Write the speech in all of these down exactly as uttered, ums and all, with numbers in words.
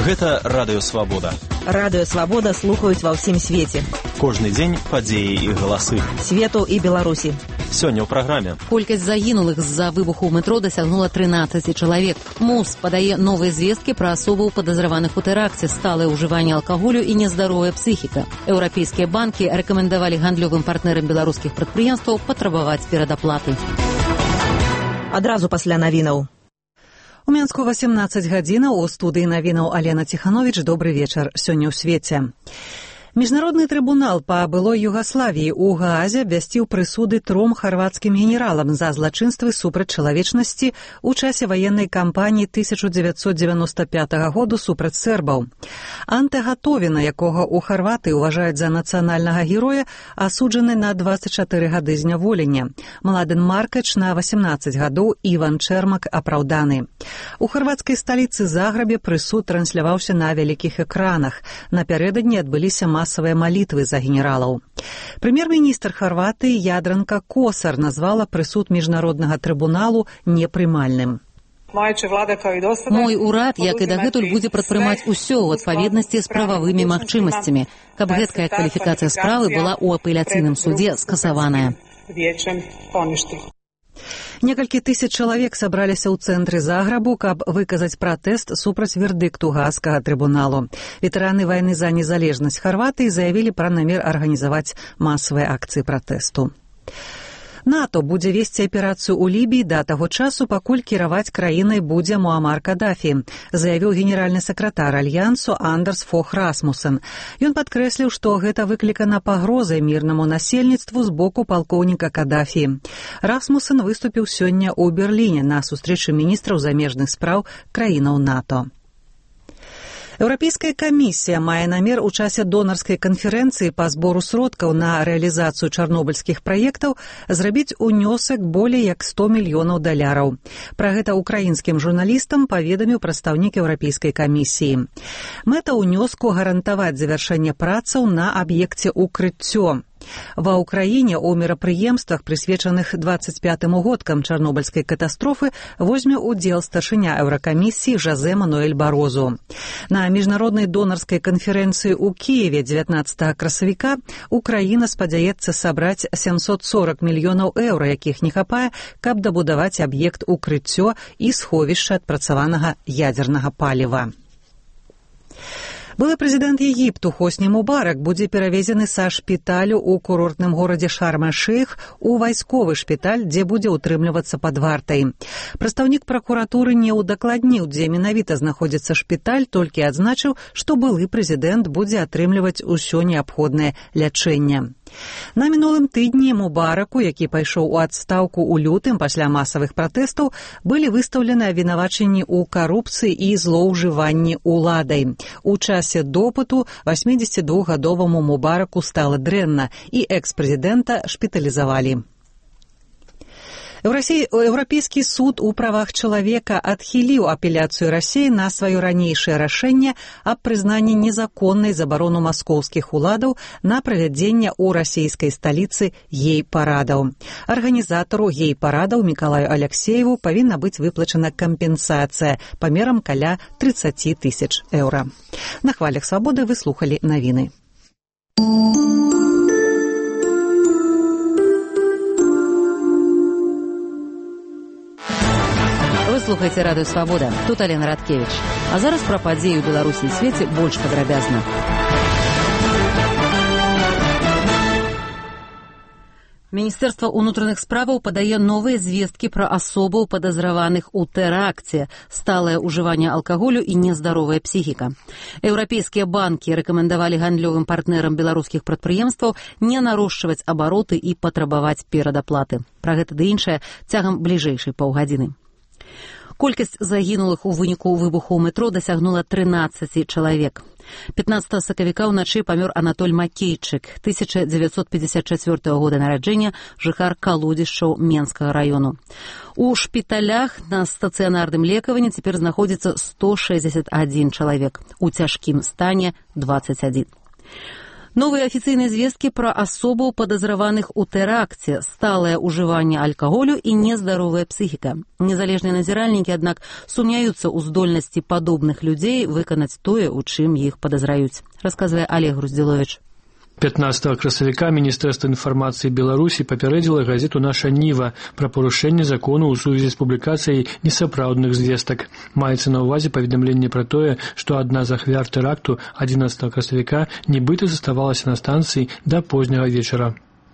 Гэта Радыё Свабода. Радыё Свабода слухаюць ва ўсім свеце. Кожны дзень падзеі і галасы. Свету і Беларусі. Сёння ў праграме. Колькасць загінулых з-за выбуху ў метро дасягнула трынаццаць чалавек. МУС падае новыя звесткі пра асобаў падазраваных у тэракце, сталае ўжыванне алкаголю і нездаровая псіхіка. Еўрапейскія банкі рэкамендавалі гандлёвым партнерам беларускіх прадпрыемстваў патрабаваць перадаплаты. Адразу пасля навінаў. У Мінску васемнаццаць гадзінаў, у студыі навінаў Алена Ціхановіч. Добры вечар. Сёння ў свеце. Міжнародны трыбунал па былой Югаславіі ў Гаазе абвясціў прысуды тром харвацкім генералам за злачынствы супраць чалавечнасці ў часе ваеннай кампаніі тысяча дзевяцьсот дзевяноста пятага году супраць сербаў. Анте Гатовіна, якога ў Харватыі ўважаюць за нацыянальнага героя, асуджаны на дваццаць чатыры гады зняволення. Младен Маркач на васемнаццаць гадоў, Іван Чэрмак апраўданы. У харвацкай сталіцы Загребе прысуд трансляваўся на вялікіх экранах. Напярэдадні адбыліся масавыя малітвы за генералаў. Прэм'ер-міністр Харватыі Ядранка Косар назвала прысуд міжнароднага трыбуналу непрымальным. Мой урад, як і дагэтуль, будзе прадпрымаць усё ў адпаведнасці з прававымі магчымасцямі, каб гэткая кваліфікацыя справы была ў апеляцыйным судзе скасаваная. Некалькі тысяч чалавек сабраліся ў цэнтры Заграбу, каб выказаць пратэст супраць вердыкту Гаагскага трыбуналу. Ветэраны вайны за незалежнасць Харватыі заявілі пра намер арганізаваць масавыя акцыі пратэсту. НАТО будзе весці аперацыю ў Лібіі да таго часу, пакуль кіраваць краінай будзе Муамар Кадафі, заявіў генеральны сакратар Альянсу Андерс Фох Расмусен. Ён падкрэсліў, што гэта выклікана пагрозай мірнаму насельніцтву з боку палкоўніка Кадафі. Расмусен выступіў сёння ў Берліне на сустрэчы міністраў замежных спраў краінаў НАТО. Еўрапейская камісія мае намер у часе донарскай канферэнцыі па збору сродкаў на рэалізацыю чарнобыльскіх праектаў зрабіць унёсак болей як сто мільёнаў даляраў. Пра гэта украінскім журналістам паведаміў прадстаўнік Еўрапейскай камісіі. Мэта ўнёску гарантаваць завяршэнне працаў на аб'екце «Укрыццё». Ва ўкраіне ў мерапрыемствах, прысвечаных дваццаць пятым годкам чарнобыльскай катастрофы, возьме ўдзел старшыня Еўракамісіі Жозе Мануэль Барозу. На міжнароднай донарскай канферэнцыі ў Кіеве дзевятнаццатага красавіка Украіна спадзяецца сабраць сямсот сорак мільёнаў еўра, якіх не хапае, каб дабудаваць аб'ект «Укрыццё» і сховішча адпрацаванага ядзернага паліва. Былы прэзідэнт Егіпту Хосні Мубарак будзе перавезены са шпіталю ў курортным горадзе Шарм-эль-Шейх у вайсковы шпіталь, дзе будзе ўтрымлівацца пад вартай. Прадстаўнік пракуратуры не ўдакладніў, дзе менавіта знаходзіцца шпіталь, толькі адзначыў, што былы прэзідэнт будзе атрымліваць усё неабходнае лячэнне. На мінулым тыдні Мубараку, які пайшоў у адстаўку ў лютым пасля масавых пратэстаў, былі выстаўлены абвінавачанні ў карупцыі і злоўжыванні уладай. У часе допыту васьмідзесятидвухгадоваму Мубараку стала дрэнна, і экс-прэзідэнта шпіталізавалі. Еўрапейскі суд у правах чалавека адхіліў апеляцыю Расіі на сваё ранейшае рашэнне аб прызнанні незаконнай забарону маскоўскіх уладаў на правядзенне ў расійскай сталіцы гей-парадаў. Арганізатару гей-парадаў Мікалаю Аляксееву павінна быць выплачана кампенсацыя памерам каля трыццаць тысяч еўра. На хвалях свабоды вы слухалі навіны. Слухайце Радыё Свабода. Тут Алена Радкевіч. А зараз пра падзеі ў Беларусі і свеце больш падрабязна. Міністэрства ўнутраных справаў падае новыя звесткі пра асобаў падазраваных у тэракце, сталае ўжыванне алкаголю і нездаровая псіхіка. Еўрапейскія банкі рэкамендавалі гандлёвым партнерам беларускіх прадпрыемстваў не нарошчваць абароты і патрабаваць перадаплаты. Пра гэта ды іншае цягам бліжэйшай паўгадзіны. Колькасць загінулых у выніку выбуху ў метро дасягнула трынаццаць чалавек. пятнаццатага сакавіка ўначы памёр Анатоль Макейчык, тысяча дзевяцьсот пятьдесят четвёртого года нараджэння, жыхар калодзішчаў Менскага раёну. У шпіталях на стацыянарным лекаванні цяпер знаходзіцца сто шэсцьдзесят адзін чалавек, у цяжкім стане дваццаць адзін. Новые офіцыйныя звесткі пра асобаў падазраваных у тэракце, сталае ўжыванне алкаголю і нездаровая псіхіка. Незалежныя назіральнікі, аднак, сумняюцца ў здольнасці падобных людзей выканаць тое, у чым іх падазраюць. Расказвае Олег Груздзіловіч. пятнадцатого красавіка Міністэрства інфармацыі Беларусі папярэдзіла газету «Наша Ніва» пра парушэнне закону ў сувязі з публікацыяй несапраўдных звестак. Маецца на ўвазе паведамленне пра тое, што адна з ахвяр тэракту адзінаццатага красавіка нібыта заставалася на станцыі да позняга вечара.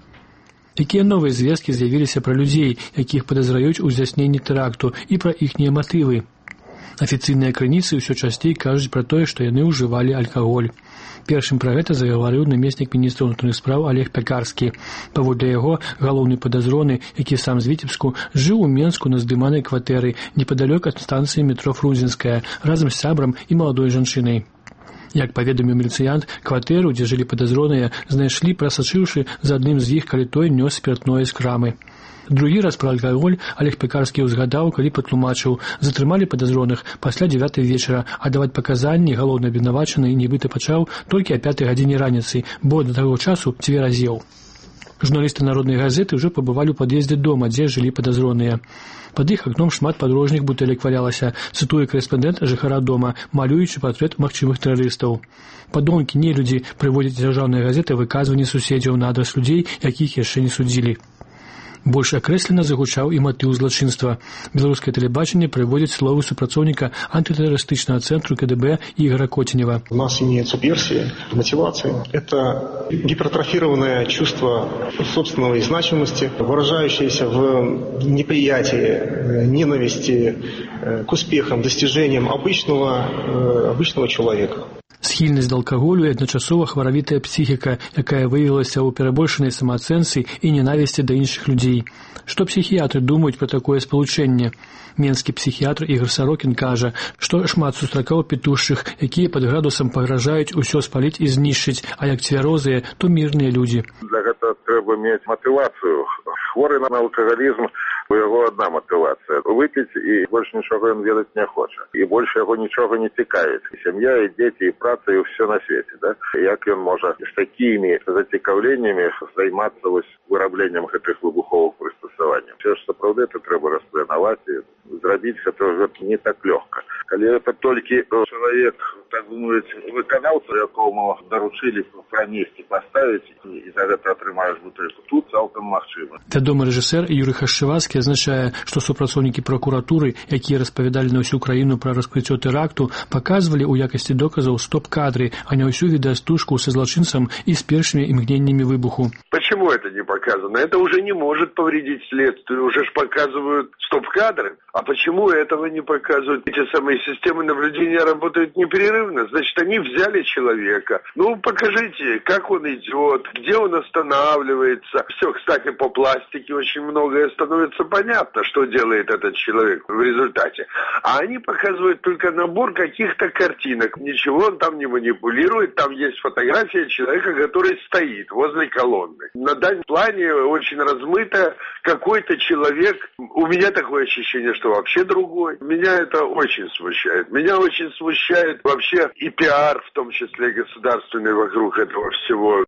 Якія новыя звесткі з'явіліся пра людзей, якіх падазраюць у здзяйсненні тэракту, і пра іхнія матывы? Афіцыйныя крыніцы ўсё часцей кажуць пра тое, што яны ўжывалі алкаголь. Першым пра гэта загаварыў намеснік міністра ўнутраных спраў Олег Пякарскі. Паводле яго, галоўны падазроны, які сам з Віцебску, жыў у Менску на здыманай кватэры непадалёк ад станцыі метро Фрунзенская разам з сябрам і маладой жанчынай. Як паведаміў міліцыянт, кватэру, дзе жылі падазроныя, знайшлі, прасачыўшы за адным з іх, калі той нёс спіртное з крамы. Другі раз пра алкаголь Олег Пякарскі ўзгадаў, калі патлумачыў: затрымалі падазроных пасля дзявятай вечара, а даваць паказанні галоўны абвінавачаны нібыта пачаў толькі о пятай гадзіне раніцы, бо да таго часу дзве разеў. Журналісты народнай газеты ўжо пабывалі ў пад'ездзе дома, дзе жылі падазроныя. Пад іх акном шмат падрожных бутэлек валялася, цытуе карэспандэнт жыхара дома, малюючы партрэт магчымых тэрарыстаў. Падонкі, нелюдзі, прыводзяць дзяржаўныя газеты выказванні суседзяў на адрас людзей, якіх яшчэ не судзілі. Больш акрэслена загучаў і матыў злачынства. Беларускае тэлебачанне прыводзіць словы супрацоўніка антытэрарыстычнага цэнтру ка дэ бэ Игоря Котенева. У нас имеется версия мотивации. Это гипертрофированное чувство собственной значимости, выражающееся в неприятии, ненависти к успехам, достижениям обычного, обычного человека. Схільнасць да алкаголю і адначасова хваравітая псіхіка, якая выявілася ў перабольшанай самаацэнцы і ненавісці да іншых людзей. Што псіхіятры думаюць пра такое спалучэнне? Менскі псіхіятр Ігор Сарокін кажа, што шмат сустракаў петушчых, якія пад градусам пагражаюць усё спаліць і знішчыць, а як цвярозыя, то мірныя людзі. Для гэта трэба мець матывацыю. Хворы на алкагалізм, у яго одна мотивация – выпить, и больше ничего он делать не хочет. И больше его ничего не цікавить. И семья, и дети, и праца, и все на свете. Да? Як он может с такими зацікавленнями займаться вырабленнем этих выбуховых пристосований. Все, что правда, это треба распленовать и зробить это не так легко. Коли это только человек, так сказать, виконавца, якому доручили пронести, поставить, и за это отрымаешь бутылку, тут цалком магчыма. Вядомы рэжысэр Юрый Хашчывацкі азначае, што супрацоўнікі пракуратуры, якія распавядалі на ўсю краіну пра раскрыццё тэракту, паказвалі ў якасці доказаў стоп-кадры, а не ўсю відэастужку са злачынцам і з першымі імгненнямі выбуху. Почему это не показано? Это уже не может повредить следствию. Уже ж показывают стоп-кадры. А почему этого не показывают? Эти самые системы наблюдения работают непрерывно. Значит, они взяли человека. Ну, покажите, как он идет, где он останавливается. Все, кстати, по пластике очень многое становится понятно, что делает этот человек в результате. А они показывают только набор каких-то картинок. Ничего он там не манипулирует. Там есть фотография человека, который стоит возле колонны. На дальнем плане очень размыто какой-то человек. У меня такое ощущение, что вообще другой. Меня это очень смущает. Меня очень смущает вообще и пиар, в том числе государственный, вокруг этого всего.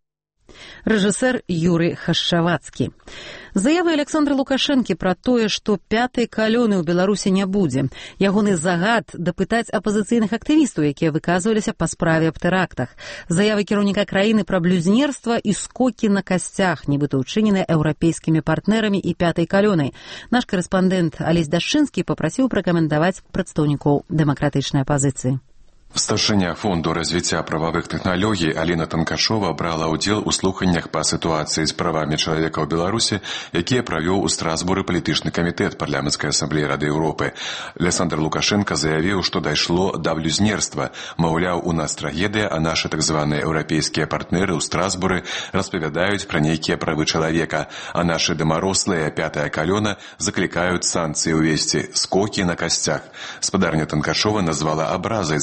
Рэжысэр Юрый Хашчавацкі. Заявы Александра Лукашэнкі пра тое, што пятай калёны ў Беларусі не будзе. Ягоны загад дапытаць апазіцыйных актывістаў, якія выказваліся па справе аб тэрактах. Заявы кіраўніка краіны пра блюзнерства і скокі на касцях, нібыта ўчыненыя еўрапейскімі партнерамі і пятай калёнай. Наш карэспандэнт Алесь Дашчынскі папрасіў пракаментаваць прадстаўнікоў дэмакратычнай апазіцыі. Старшыня фонду развіцця прававых тэхналогій Аліна Танкашова брала ўдзел у слуханнях па сітуацыі з правамі чалавека ў Беларусі, якія правёў у Страсбуры палітычны камітэт парламенцкай асамблеі Рады Еўропы. Александр Лукашенко заявіў, што дайшло да блюзнерства. Маўляў, у нас трагедыя, а нашы так званыя еўрапейскія партнеры ў Страсбуры распавядаюць пра нейкія правы чалавека, а нашы дамарослыя пятая калёна заклікаюць санкцыі ўвесці, скокі на касцях. Спадарня Танкашова назвала абразай згадку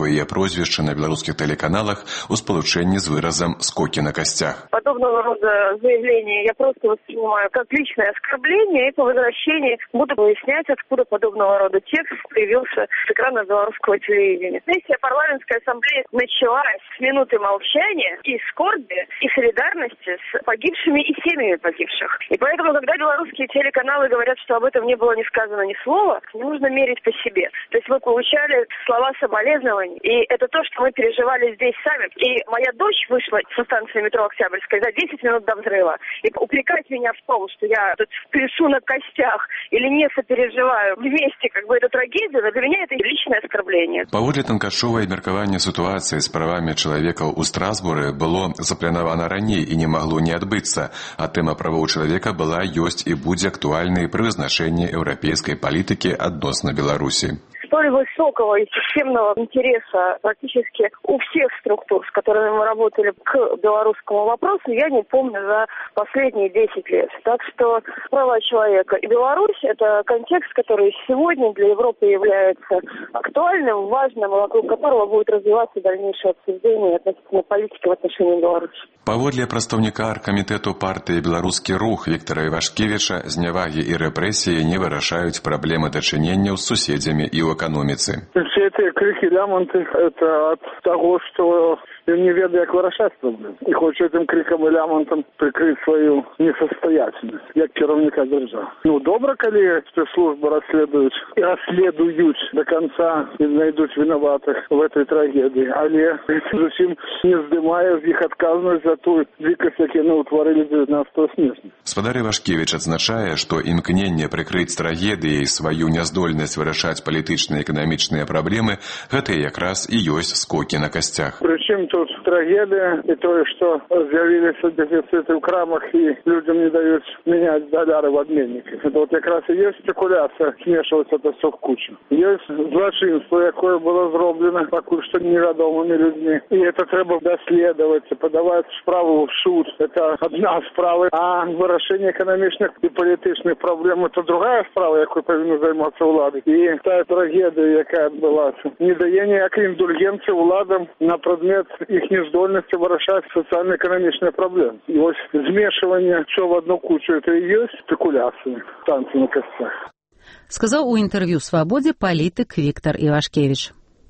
яго яе прозвішча на беларускіх тэлеканалах у спалучэнні з выразам «скокі на касцях». Подобного рода заявления я просто воспринимаю как личное оскорбление, и по возвращении буду выяснять, откуда подобного рода текст появился с экрана белорусского телевидения. Сессия парламентской ассамблеи началась с минуты молчания и скорби, и солидарности с погибшими и семьями погибших. И поэтому, когда белорусские телеканалы говорят, что об этом не было не сказано ни слова, не нужно мерить по себе. То есть вы получали слова соболезнований, и это то, что мы переживали здесь сами. И моя дочь вышла со станции метро Октябрьская за десять минут до взрыва. И упрекать меня в том, что я тут пляшу на костях или не сопереживаю вместе как бы эту трагедию, для меня это личное оскорбление. Паводле Танкашовай меркаванне сітуацыі з правамі чалавека ў Страсбуры было запланавана раней і не магло не адбыцца, а тэма правоў чалавека была, ёсць і будзе актуальнай пры вызначэнні еўрапейскай палітыкі адносна Беларусі. Столь высокого и системного интереса практически у всех структур, с которыми мы работали к белорусскому вопросу, я не помню за последние десять лет. Так что права человека и Беларусь – это контекст, который сегодня для Европы является актуальным, важным, вокруг которого будет развиваться дальнейшее обсуждение относительно политики в отношении Беларуси. Паводле прадстаўніка аргкамітэту партыі «Беларускі рух» Віктара Івашкевіча, знявагі і рэпрэсіі не вырашаюць праблемы дачыненняў з суседзямі і ў эканоміцы. Все эти крики, ляманты – это от того, что он не ведает, как вырашать проблемы. И хочет этим криком и лямантом прикрыть свою несостоятельность, как керовника державы. Ну, добро, коли спецслужбы расследуют и расследуют до конца и найдут виноватых в этой трагедии. Але зачем не сдымая их отказанность за ту дикость, яку утворили девятнадцатого снежня. Спадар Івашкевіч адзначае, што імкненне прыкрыць трагедыяй сваю няздольнасць вырашаць палітычныя і эканамічныя праблемы – гэта якраз і ёсць скокі на касцях. Причем тут трагедия и то, что з'явились дефициты в крамах и людям не дают менять доллары в обменниках. Это вот как раз и есть спекуляция, смешивать это все в кучу. Есть злочинство, якое было зроблено пока что неведомыми людьми. И это треба доследовать, подавать справу в суд. Это одна справа. А вирішення економічних і політичних проблем – це друга справа, якою повинна займатися влада. І та трагедія, яка відбулася, не дає ніякої індульгенції владам на предмет їх нездольності вирішати соціально-економічні проблеми. І ось змішування все в одну кучу – це і є спекуляція, танці на костях. Сказав у інтерв'ю «Свободі» політик Віктор Івашкевич.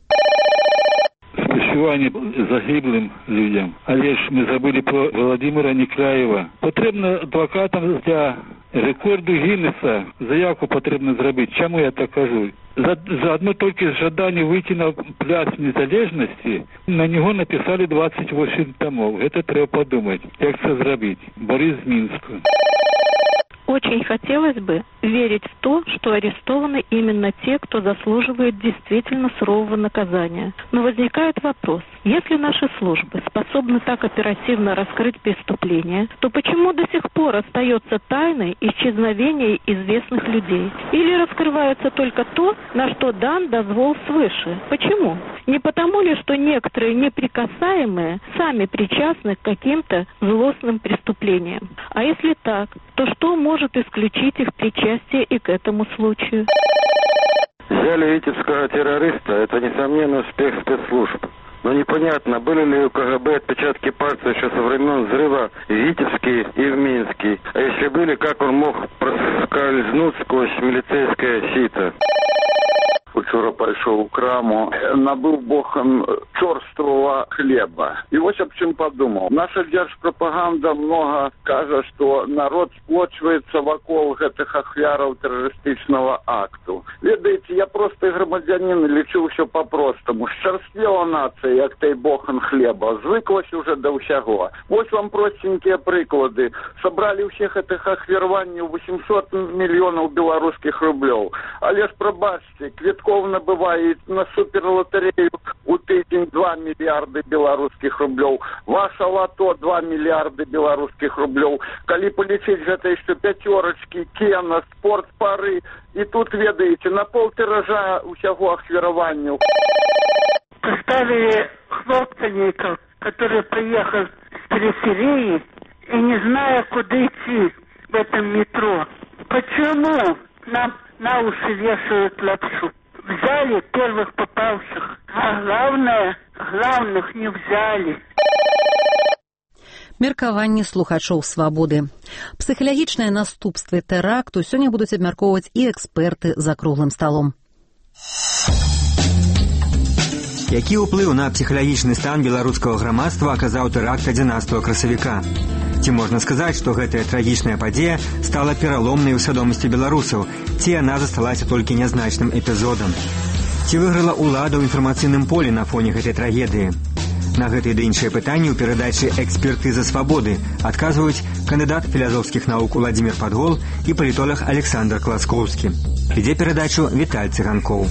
Співчування загиблим людям. Але ж ми забули про Володимира Некраєва. Потрібно адвокатам для рекорду Гіннеса заявку потрібно зробити. Чому я так кажу? За, за одно тільки жадання вийти на пляж незалежності, на нього написали двадцять вісім томов. Це треба подумати, як це зробити. Борис з Мінська. Очень хотелось бы верить в то, что арестованы именно те, кто заслуживает действительно сурового наказания. Но возникает вопрос, если наши службы способны так оперативно раскрыть преступления, то почему до сих пор остается тайной исчезновение известных людей? Или раскрывается только то, на что дан дозвол свыше? Почему? Не потому ли, что некоторые неприкасаемые сами причастны к каким-то злостным преступлениям? А если так, то что может исключить их причастие и к этому случаю? Взяли витебского террориста, это, несомненно, успех спецслужб. Но непонятно, были ли у КГБ отпечатки пальцев еще со времен взрыва в Витебске и в Минске. А если были, как он мог проскользнуть сквозь милицейское сито? Учора пайшоў у краму, набыў бохан чорствого хлеба. І вось аб чым падумаў. Наша дзяржпрапаганда много кажа, што народ сплочваецца вакол гэтых ахвяраў тэрарыстычнага акту. Ведаеце, я просты грамадзянін, лічу ўсё па-простаму. Шчарствела нацыя, як той бохан хлеба, звыклася уже да ўсяго. Вось вам простенькія прыклады. Сабралі ўсіх гэтых ахвярванняў восемьсот мільёнаў беларускіх рублёў. Але ж прабачце, квітку набывает на суперлотарею у тыдзень два миллиарда белорусских рублёў. Ваша лото два миллиарда белорусских рублёў. Калі полечить гэта еще пятерочки, кена, спортпары. И тут, ведаете, на пол тиража усяго ахвяраванню. Поставили хлопцаника, который приехал с периферии и не зная, куда идти в этом метро. Почему нам на уши вешают лапшу? Взяли первых попавших, А главное, главных не взяли. Меркаванне слухачоў свабоды. Псіхалагічныя наступствы тэракту сёння будуць абмяркоўваць і эксперты за круглым сталом. Які ўплыў на псіхалагічны стан беларускага грамадства аказаў тэракт адзінаццатага красавіка? Ці можна сказаць, што гэтая трагічная падзея стала пераломнай у свядомасці беларусаў, ці яна засталася толькі нязначным эпізодам? Ці выйграла ўлада ў інфармацыйным полі на фоне гэтай трагедыі? На гэтыя ды іншыя пытанні ў перадачы «Экспертыза свабоды» адказваюць кандыдат філазофскіх навук Уладзімір Падгол і палітолог Александр Класкоўскі. Вядзе перадачу Віталь Цыганкоў.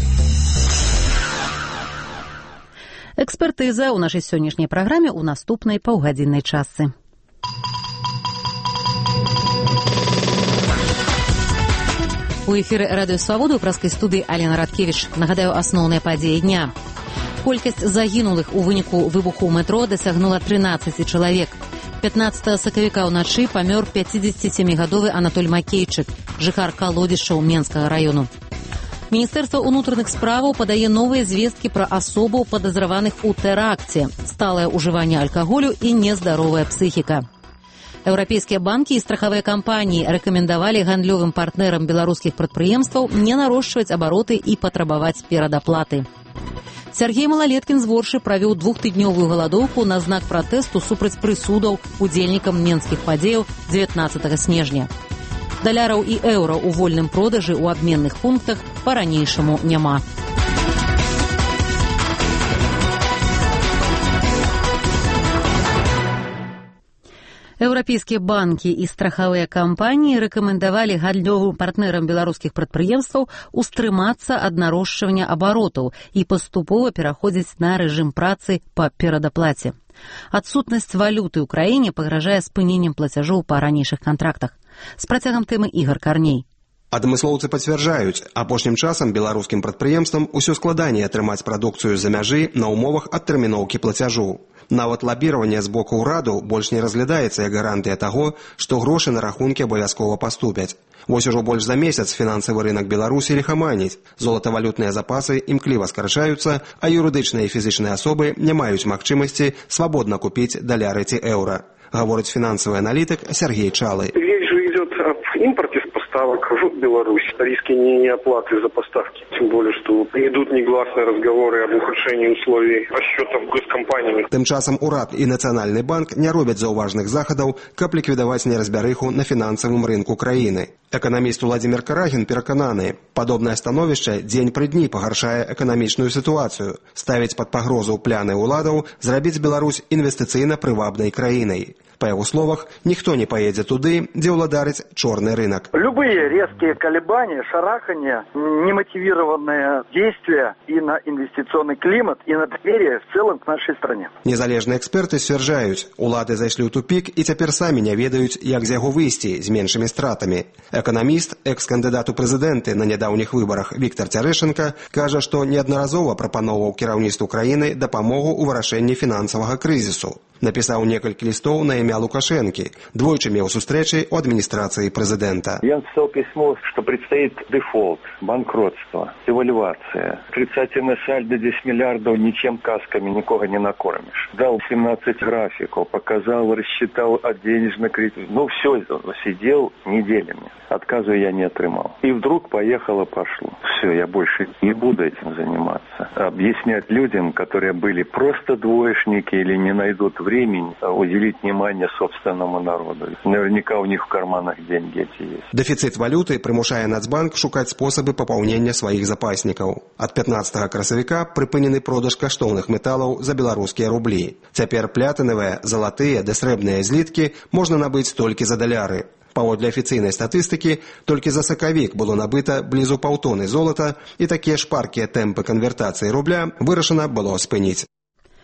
Экспертыза ў нашай сённяшняй праграме ў наступнай паўгадзіннай частцы. У эфіры «Радыё Свабода» ў праскай студыі Алена Радкевіч. Нагадаю, асноўныя падзеі дня. Колькасць загінулых у выніку выбуху ў метро дасягнула трынаццаць чалавек. пятнаццатага сакавіка ўначы памёр пяцідзесяцісямігадовы Анатоль Макейчык, жыхар Калодзішчаў Менскага раёну. Міністэрства ўнутраных справаў падае новыя звесткі пра асобаў, падазраваных у тэракце, сталае ўжыванне алкаголю і нездаровая псіхіка. Еўрапейскія банкі і страхавыя кампаніі рэкамендавалі гандлёвым партнерам беларускіх прадпрыемстваў не нарошчваць абароты і патрабаваць перадаплаты. Сергей Малалеткін з Воршы правёў двухтыднёвую галадоўку на знак пратэсту супраць прысудаў удзельнікам менскіх падзеяў дзевятнаццатага снежня. Даляраў і еўра ў вольным продажы ў абменных пунктах па-ранейшаму няма. Еўрапейскія банкі і страхавыя кампаніі рэкамендавалі гандлёвым партнерам беларускіх прадпрыемстваў устрымацца ад нарошчвання абаротаў і паступова пераходзіць на рэжым працы па перадаплаце. Адсутнасць валюты ў краіне пагражае спыненнем плацяжоў па ранейшых кантрактах. З працягам тэмы Ігор Карней. Адмыслоўцы пацвярджаюць, апошнім часам беларускім прадпрыемствам усё складаней атрымаць прадукцыю з-за мяжы на ўмовах адтэрміноўкі плацяжоў. Нават лабіраванне з боку ўраду больш не разглядаецца як гарантыя таго, што грошы на рахункі абавязкова паступяць. Вось ужо больш за месяц фінансавы рынак Беларусі ліхаманіць, золатавалютныя запасы імкліва скарачаюцца, а юрыдычныя і фізічныя асобы не маюць магчымасці свабодна купіць даляры ці еўра. Гаворыць фінансавы аналітык Сергей Чалы. Речь же идет об импорте поставок в Беларусь. Риски не оплаты за поставки. Тем более, что идут негласные разговоры об ухудшении условий расчетов госкомпаниями. Тым часам урад і Нацыянальны банк не робяць заўважных захадаў, каб ліквідаваць неразбярыху на фінансавым рынку краіны. Эканаміст Уладзімір Карагін перакананы, падобнае становішча дзень пры дні пагаршае эканамічную сітуацыю, ставіць пад пагрозу пляны ўладаў зрабіць Беларусь інвестыцыйна прывабнай краінай. По его словах, никто не поедет туды, где уладарить черный рынок. Любые резкие колебания, шарахания, немотивированные действия и на инвестиционный климат, и на доверие в целом к нашей стране. Незалежные эксперты сцвярджаюць, улады зайшлі ў тупик і цяпер самі не ведаюць, як з яго выйсці з меншымі стратамі. Эканаміст, экс-кандыдат у прэзідэнты на нядаўніх выбарах Віктор Цярэшенка кажа, што неаднаразова прапаноўваў кіраўніцтву краіны дапамогу ў вырашэнні фінансавага крызісу. Написал несколько листов на имя Лукашенки. Двойче имел встречи у администрации президента. Я написал письмо, что предстоит дефолт, банкротство, девальвация. Отрицательное сальдо десять миллиардов, ничем касками никого не накормишь. Дал семнадцать графиков, показал, рассчитал от денежный кредит. Ну все, сидел неделями. Отказу я не отрымал. И вдруг поехало-пошло. Все, я больше не буду этим заниматься. Объяснять людям, которые были просто двоечники или не найдут времени, уделить внимание собственному народу. Наверняка у них в карманах деньги эти есть. Дефицит валюты прымушае Нацбанк шукаць спосабы папаўнення сваіх запаснікаў. Ад пятнаццатага красавіка прыпынены продаж каштоўных металаў за беларускія рублі. Цяпер плятынавыя, залатыя ды срэбныя зліткі можна набыць толькі за даляры. Паводле афіцыйнай статыстыкі, толькі за сакавік было набыта блізу паўтоны золата, і такія шпаркія тэмпы канвертацыі рубля вырашана было спыніць.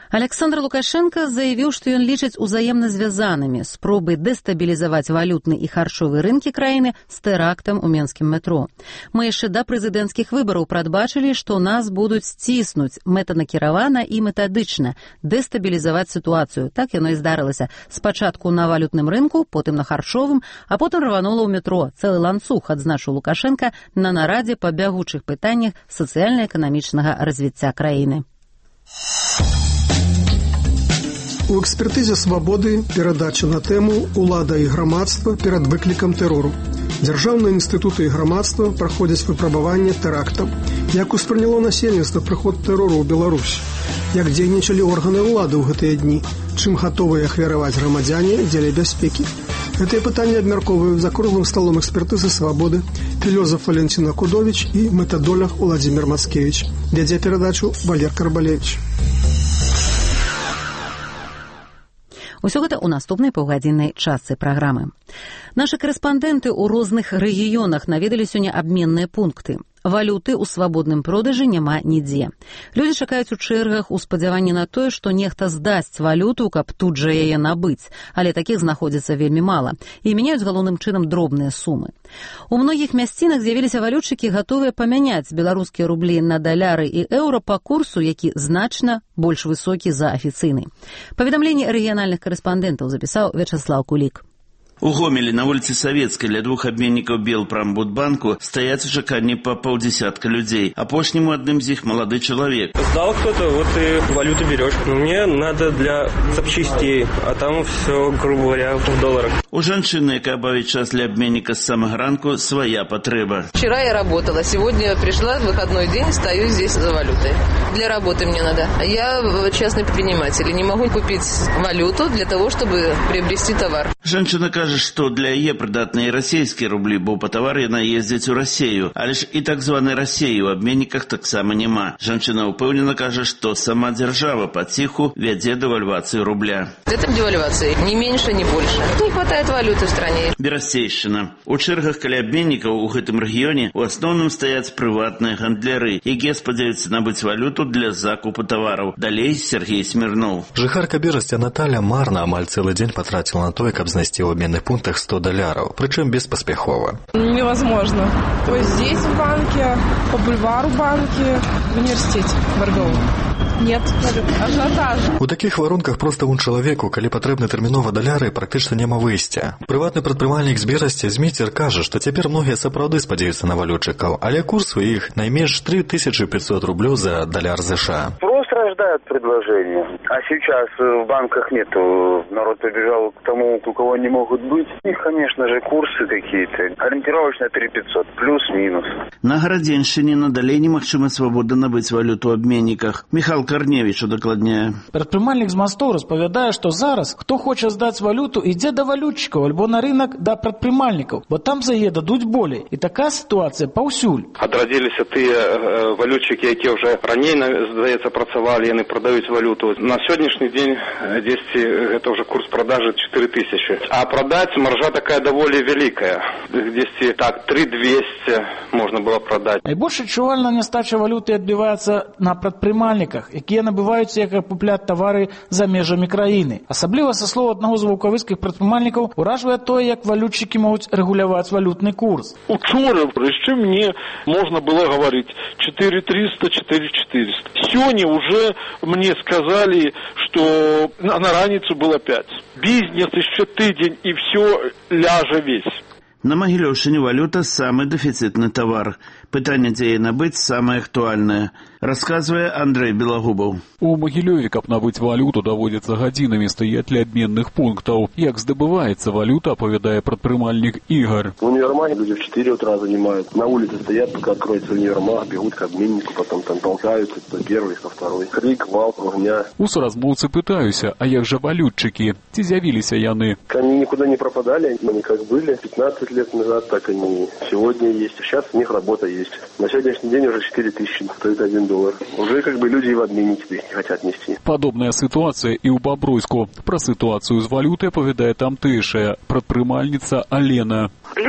Александр Лукашенко заявіў, што ён лічыць узаемна звязанымі спробы дэстабілізаваць валютны і харчовы рынкі краіны з тэрактам у менскім метро. Мы яшчэ да прэзідэнцкіх выбараў прадбачылі, што нас будуць сціснуць мэтанакіравана і метадычна дэстабілізаваць сітуацыю. Так яно і здарылася. Спачатку на валютным рынку, потым на харчовым, а потым рванула ў метро. Цэлы ланцуг, адзначыў Лукашенко на нарадзе па бягучых пытаннях сацыяльна-эканамічнага развіцця краіны. У экспертызе «Свабоды» перадача на тэму «Улада і грамадства перад выклікам тэрору». Дзяржаўныя інстытуты і грамадства праходзяць выпрабаванне тэрактаў. Як успрыняло насельніцтва прыход тэрору ў Беларусь? Як дзейнічалі органы ўлады ў гэтыя дні? Чым гатовыя ахвяраваць грамадзяне дзеля бяспекі? Гэтыя пытанні абмяркоўваюць за круглым сталом экспертызы «Свабоды» філёзаф Валентина Кудович і метадолог Уладзімір Мацкевіч. Вядзе перадачу Валер Карбалевич. Усё гэта ў наступнай паўгадзіннай частцы праграмы. Нашы корэспандэнты ў розных рэгіёнах наведалі сёння абменныя пункты. Валюты ў свабодным продажы няма нідзе. Людзі чакаюць у чэргах у спадзяванні на тое, што нехта здасць валюту, каб тут жа яе набыць, але такіх знаходзіцца вельмі мала і мяняюць галоўным чынам дробныя сумы. У многіх мясцінах з'явіліся валютчыкі, гатовыя памяняць беларускія рублі на даляры і еўра па курсу, які значна больш высокі за афіцыйны. Паведамленне рэгіянальных корэспандэнтаў запісаў Вячаслаў Кулік. У Гомелі на вуліцы Савецкай ля двух абменнікаў Белпрамбудбанку стаяць у чаканні па паўдесятка людзей. Апошняму адным з іх малады чалавек. Сдал кто-то, вот и валюту берешь. Мне надо для запчастей, а там все, грубо говоря, в долларах. У жанчыны, якая бавіць час для абменніка з самага ранку, свая патрэба. Вчера я работала, сегодня пришла, выходной день, стою здесь за валютой. Для работы мне надо. Я частный предприниматель, не могу купить валюту для того, чтобы приобрести товар. Жанчына кажа, што для яе прыдатныя расійскія рублі, бо па тавар яна ездзіць у Расею, але ж і так званай Расеі ў абменніках таксама няма. Жанчына ўпэўнена кажа, што сама дзяржава паціху вядзе дэвальвацыю рубля. Это девальвация, ни меньше, ни больше. Не хватает валюты в стране. Берасцейшчына. У чэргах каля абменнікаў у гэтым рэгіёне ў асноўным стаяць прыватныя гандляры, якія спадзяюцца набыць валюту для закупу тавараў. Далей Сергей Смирнов. Жыхарка Берасця Наталя марна амаль цэлы дзень патраціла на тое, каб знайсці ў абменных пунктах сто доляраў, причем беспоспехово. Невозможно. То есть здесь в банке, по бульвару банки, в университете Бордовом. Нет, ажиотаж. У таких варунках просто un чалавеку, калі патрэбны тэрмінова даляры, практычна няма выйсця. Прыватны прадпрымальнік з Берасці Зміцер кажа, што цяпер многія сапраўды спадзяюцца на валютчыкаў, але курс у іх найменш три тысячи пятьсот рублёў за даляр США. Просто рождают предложения. А сейчас в банках нету. Народ побежал к тому, у кого не могут быть. И, конечно же, курсы какие-то. Ориентировочно три пятьсот, плюс-минус. На Гарадзеншчыне надалей немагчыма свабодна набыць валюту ў абменніках. Михаил Карневич удакладняе. Прадпрымальнік з Мастоў распавядае, што зараз, хто хоча здаць валюту, ідзе да валютчыкаў альбо на рынок да прадпрымальнікаў, бо там за яе дадуць болей. І такая сітуацыя паўсюль. Адрадзіліся тыя э, валютчыкі, якія ўжо раней, здаецца, працавалі, яны прадаюць валюту. На сённяшні дзень дзесьці гэта ўжо курс продажи четыре тысячи. А продать маржа такая даволі вялікая. Дзесьці так три двести можна было продать. Найбольш адчувальна нястача валюты адбіваецца на прадпрымальніках, якія набываюць як купляць тавары за межамі краіны. Асабліва, са слоў аднаго з ваўкавыцкіх прадпрымальнікаў, уражвае тое, як валютчыкі могуць рэгуляваць валютны курс. Учора, прычым мне можна было гаварыць четыре триста, четыре четыреста. Сёння уже мне сказали, что на раніцу было пять. Бизнес еще тыдзень, и все ляжа весь. На Магілёўшчыне валюта самы дэфіцытны тавар. Пытанне, дзе яе набыць, самае актуальнае. Расказвае Андрей Белагубаў. У Магілёве, каб набыць валюту, даводзіцца гадзінамі стаяць ля абменных пунктаў. Як здабываецца валюта, апавядае прадпрымальнік Игорь. В универмаге люди в четыре утра занимают. На улице стоят, пока откроется универмаг, бегут к обменнику, потом там толкаются, то первый, то второй. Крик, вал, кругня. У соразмоўцы пытаюся, а як жа валютчыкі? Ці з'явіліся яны? Они никуда не пропадали, они как были пятнадцать лет назад, так они сегодня есть. Сейчас у них работа есть. На сегодняшний день уже четыре тысячи стоит один доллар. Уже как бы люди и в обменники их не хотят нести. Падобная ситуация и у Бобруйску. Про ситуацию с валютой поведает тамтэйшая прадпрымальніца Алена. Люди за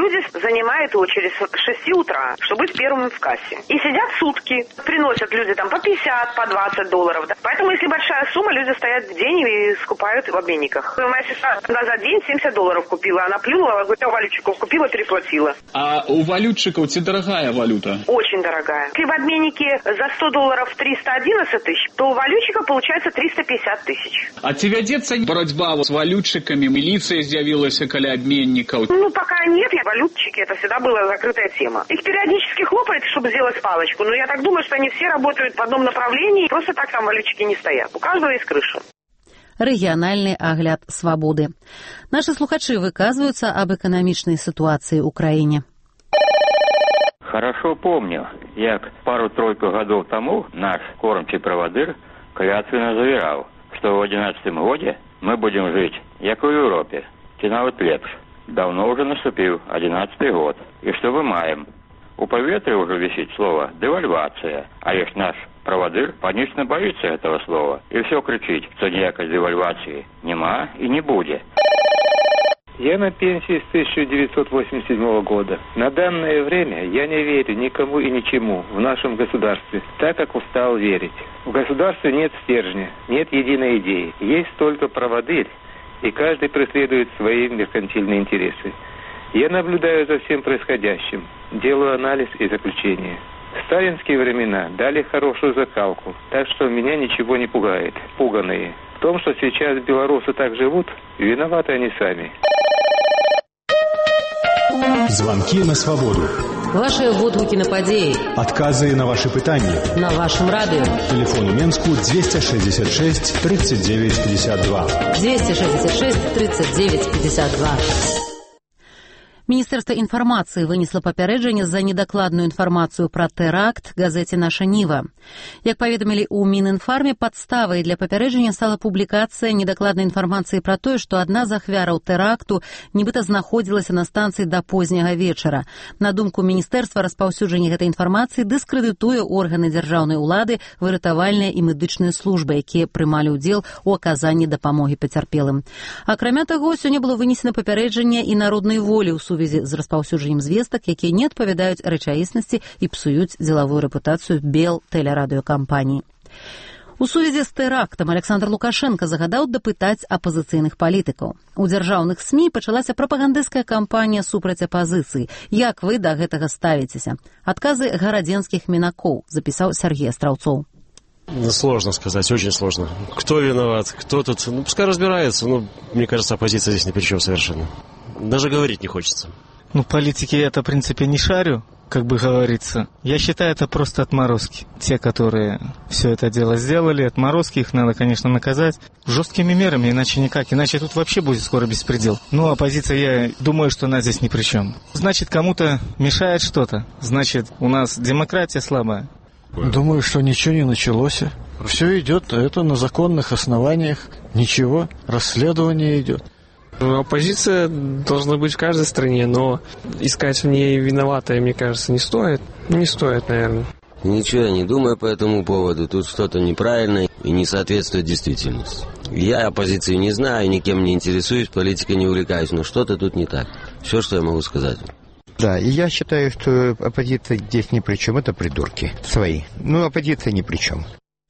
занимает очередь с шести утра, чтобы быть первыми в кассе. И сидят сутки, приносят люди там по пятьдесят, по двадцать долларов. Да? Поэтому, если большая сумма, люди стоят в день и скупают в обменниках. Моя сестра за день семьдесят долларов купила, она плюнула, говорит, у валютчиков купила, переплатила. А у валютчиков это дорогая валюта? Очень дорогая. Если в обменнике за сто долларов триста одиннадцать тысяч, то у валютчика получается триста пятьдесят тысяч. А ці вядзецца борьба с валютчиками? Милиция з'явилась около обменников? Ну, пока нет. Валютчики, это всегда была закрытая тема. Их периодически хлопают, чтобы сделать палочку. Но я так думаю, что они все работают в одном направлении. Просто так там валютчики не стоят. У каждого есть крыша. Рэгіянальны агляд свабоды. Наши слухачы выказваюцца аб эканамічнай ситуации ў краіне. Хорошо помню, як пару-тройку гадоў таму наш кормчий правадыр клятвенно заверял, что в одиннадцатым году мы будем жить, як у Европе, ці нават лепш. Давно уже наступил одиннадцатый год. И что мы маем? У поветря уже висит слово «девальвация», а лишь наш правадыр панічна боится этого слова и все кричит, что никакой девальвации нема и не будет. Я на пенсии с тысяча девятьсот восемьдесят седьмого года. На данное время я не верю никому и ничему в нашем государстве, так как устал верить. В государстве нет стержня, нет единой идеи, есть только правадырь, и каждый преследует свои меркантильные интересы. Я наблюдаю за всем происходящим, делаю анализ и заключение. Сталинские времена дали хорошую закалку, так что меня ничего не пугает. Пуганые. В том, что сейчас белорусы так живут, виноваты они сами. Звонки на свободу. Ваши водгуки на падеи. Отказы на ваши пытания. На вашем радио. Телефон у Менску двести шестьдесят шесть тридцать девять пятьдесят два. двести шестьдесят шесть тридцать девять пятьдесят два. Міністэрства інфармацыі вынесла папярэджанне за недакладную інфармацыю пра тэракт газеце «Наша Ніва». Як паведамілі ў Мінінфарме, падставай для папярэджання стала публікацыя недакладнай інфармацыі пра тое, што адна з ахвяраў тэракту нібыта знаходзілася на станцыі да позняга вечара. На думку міністэрства, распаўсюджанне гэтай інфармацыі дыскрэдытуе органы дзяржаўнай улады, выратавальныя і медычныя службы, якія прымалі ўдзел у аказанні дапамогі пацярпелым. Акрамя таго, сёння было вынесена папярэджанне і народнай волі ў сувязі з распаўсюджаннем звестак, якія не адпавядаюць рэчаіснасці і псуюць дзелавую рэпутацыю Бел тэлерадыёкампаніі. У сувязі з тэрактам Александр Лукашенко загадаў дапытаць апазіцыйных палітыкаў. У дзяржаўных СМІ пачалася прапагандысцкая кампанія супраць апазіцыі. Як вы да гэтага ставіцеся? Адказы гарадзенскіх мінакоў, запісаў Сергей Астраўцоў. Сложно сказать, очень сложно. Кто виноват, кто тут? Ну, пускай разбирается. Ну, мне кажется, оппозиция здесь ни при чем совершенно. Даже говорить не хочется. Ну, политики я-то, в принципе, не шарю, как бы говорится. Я считаю, это просто отморозки. Те, которые все это дело сделали, отморозки, их надо, конечно, наказать жесткими мерами, иначе никак. Иначе тут вообще будет скоро беспредел. Ну, оппозиция, я думаю, что она здесь ни при чем. Значит, кому-то мешает что-то. Значит, у нас демократия слабая. Думаю, что ничего не началось. Все идет, это на законных основаниях. Ничего, расследование идет. Оппозиция должна быть в каждой стране, но искать в ней виноватое, мне кажется, не стоит. Не стоит, наверное. Ничего я не думаю по этому поводу. Тут что-то неправильно и не соответствует действительности. Я оппозиции не знаю, никем не интересуюсь, политикой не увлекаюсь, но что-то тут не так. Все, что я могу сказать. Да, и я считаю, что оппозиция здесь ни при чем, это придурки свои. Ну, оппозиция ни при чем.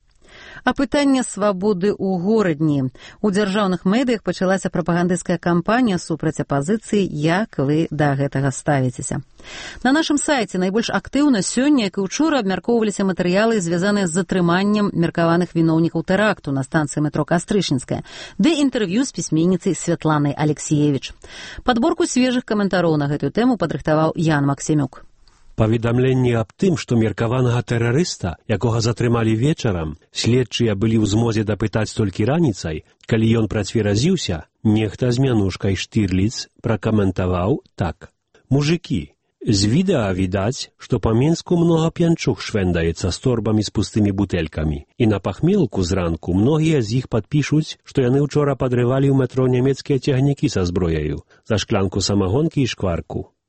А пытанне свабоды ў горадні. У дзяржаўных медыях пачалася прапагандысцкая кампанія супраць апазіцыі. Як вы да гэтага ставіцеся? На нашым сайце найбольш актыўна сёння, як і учора, абмяркоўваліся матэрыялы, звязаныя з затрыманнем меркаваных віноўнікаў тэракту на станцыі метро Кастрычніцкая, ды інтэрв'ю з пісьменніцай Святланай Алексеевіч. Падборку свежых каментароў на гэтую тэму падрыхтаваў Ян Максімюк. Паведамленне аб тым, што меркаванага тэрарыста, якога затрымалі вечарам, следчыя былі ў змозе дапытаць толькі раніцай, калі ён працверазіўся, нехта з мянушкай Штырліц пракаментаваў так. Мужыкі, з відэа відаць, што па Менску многа п'янчух швэндаецца з торбамі з пустымі бутэлькамі, і на пахмелку зранку многія з іх падпішуць, што яны ўчора падрывалі ў метро нямецкія цягнікі са зброяю за шклянку самагонкі і шкварку.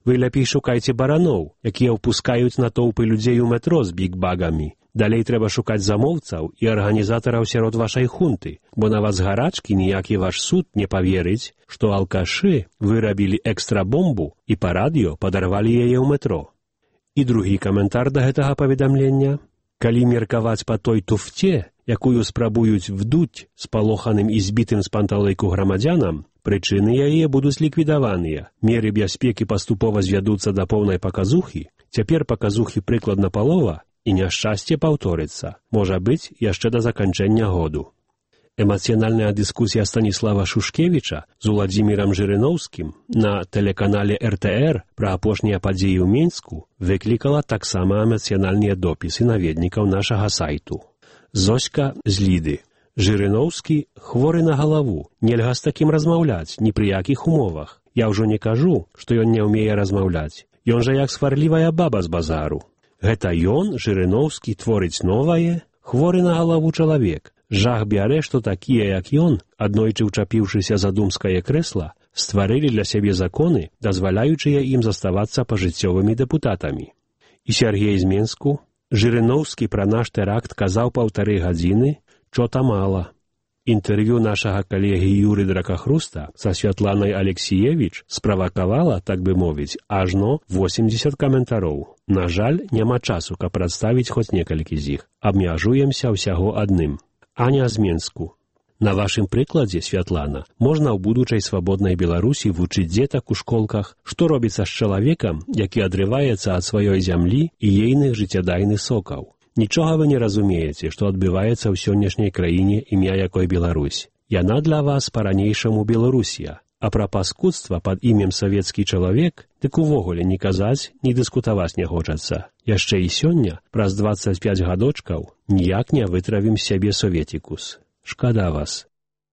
Вы лепей шукайце бараноў, якія ўпускаюць натоўпы людзей у метро з бігбагамі. Далей трэба шукаць замоўцаў і арганізатараў сярод вашай хунты, бо на вас гарачкі ніякі ваш суд не паверыць, што алкашы вырабілі экстрабомбу і па радыё падарвалі яе ў метро. І другі каментар да гэтага паведамлення. Калі меркаваць па той туфце, якую спрабуюць вдуць спалоханым і збітым з панталыку грамадзянам, прычыны яе будуць ліквідаваныя. Меры бяспекі паступова звядуцца да поўнай паказухі, цяпер паказухі прыкладна палова, і няшчасце паўторыцца, можа быць, яшчэ да заканчэння году. Эмацыянальная дыскусія Станіслава Шушкевіча з Уладзімірам Жырыноўскім на тэлеканале эр тэ эр пра апошнія падзеі ў Мінску выклікала таксама эмацыянальныя допісы наведнікаў нашага сайту. Зоська з Ліды. Жырыноўскі хворы на галаву, нельга з такім размаўляць, ні пры якіх умовах. Я ўжо не кажу, што ён не ўмее размаўляць. Ён жа як сварлівая баба з базару. Гэта ён, Жырыноўскі, творыць новае, хворы на галаву чалавек. Жах бярэ, што такія, як ён, аднойчы ўчапіўшыся за думскае крэсла, стварылі для сябе законы, дазваляючыя ім заставацца пажыццёвымі дэпутатамі. І Сергей з Менску. Жырыноўскі пра наш тэракт казаў паўтары гадзіны, чо-то мала. Інтэрв'ю нашага калегі Юры Дракахруста са Святланай Алексіевіч справакавала, так бы мовіць, ажно восемьдесят каментароў. На жаль, няма часу, каб прадставіць хоць некалькі з іх. Абмяжуемся ўсяго адным. Аня з Менску. На вашым прыкладзе, Святлана, можна ў будучай свабоднай Беларусі вучыць дзетак у школках, што робіцца з чалавекам, які адрываецца ад сваёй зямлі і ейных жыццядайных сокаў. Нічога вы не разумееце, што адбываецца ў сённяшняй краіне, імя якой Беларусь. Яна для вас па-ранейшаму Беларусія, а пра паскудства пад імем савецкі чалавек дык увогуле не казаць, ні дыскутаваць не хочацца. Яшчэ і сёння, праз дваццаць пяць гадочкаў, ніяк не вытравім з сябе советікус. Шкада вас.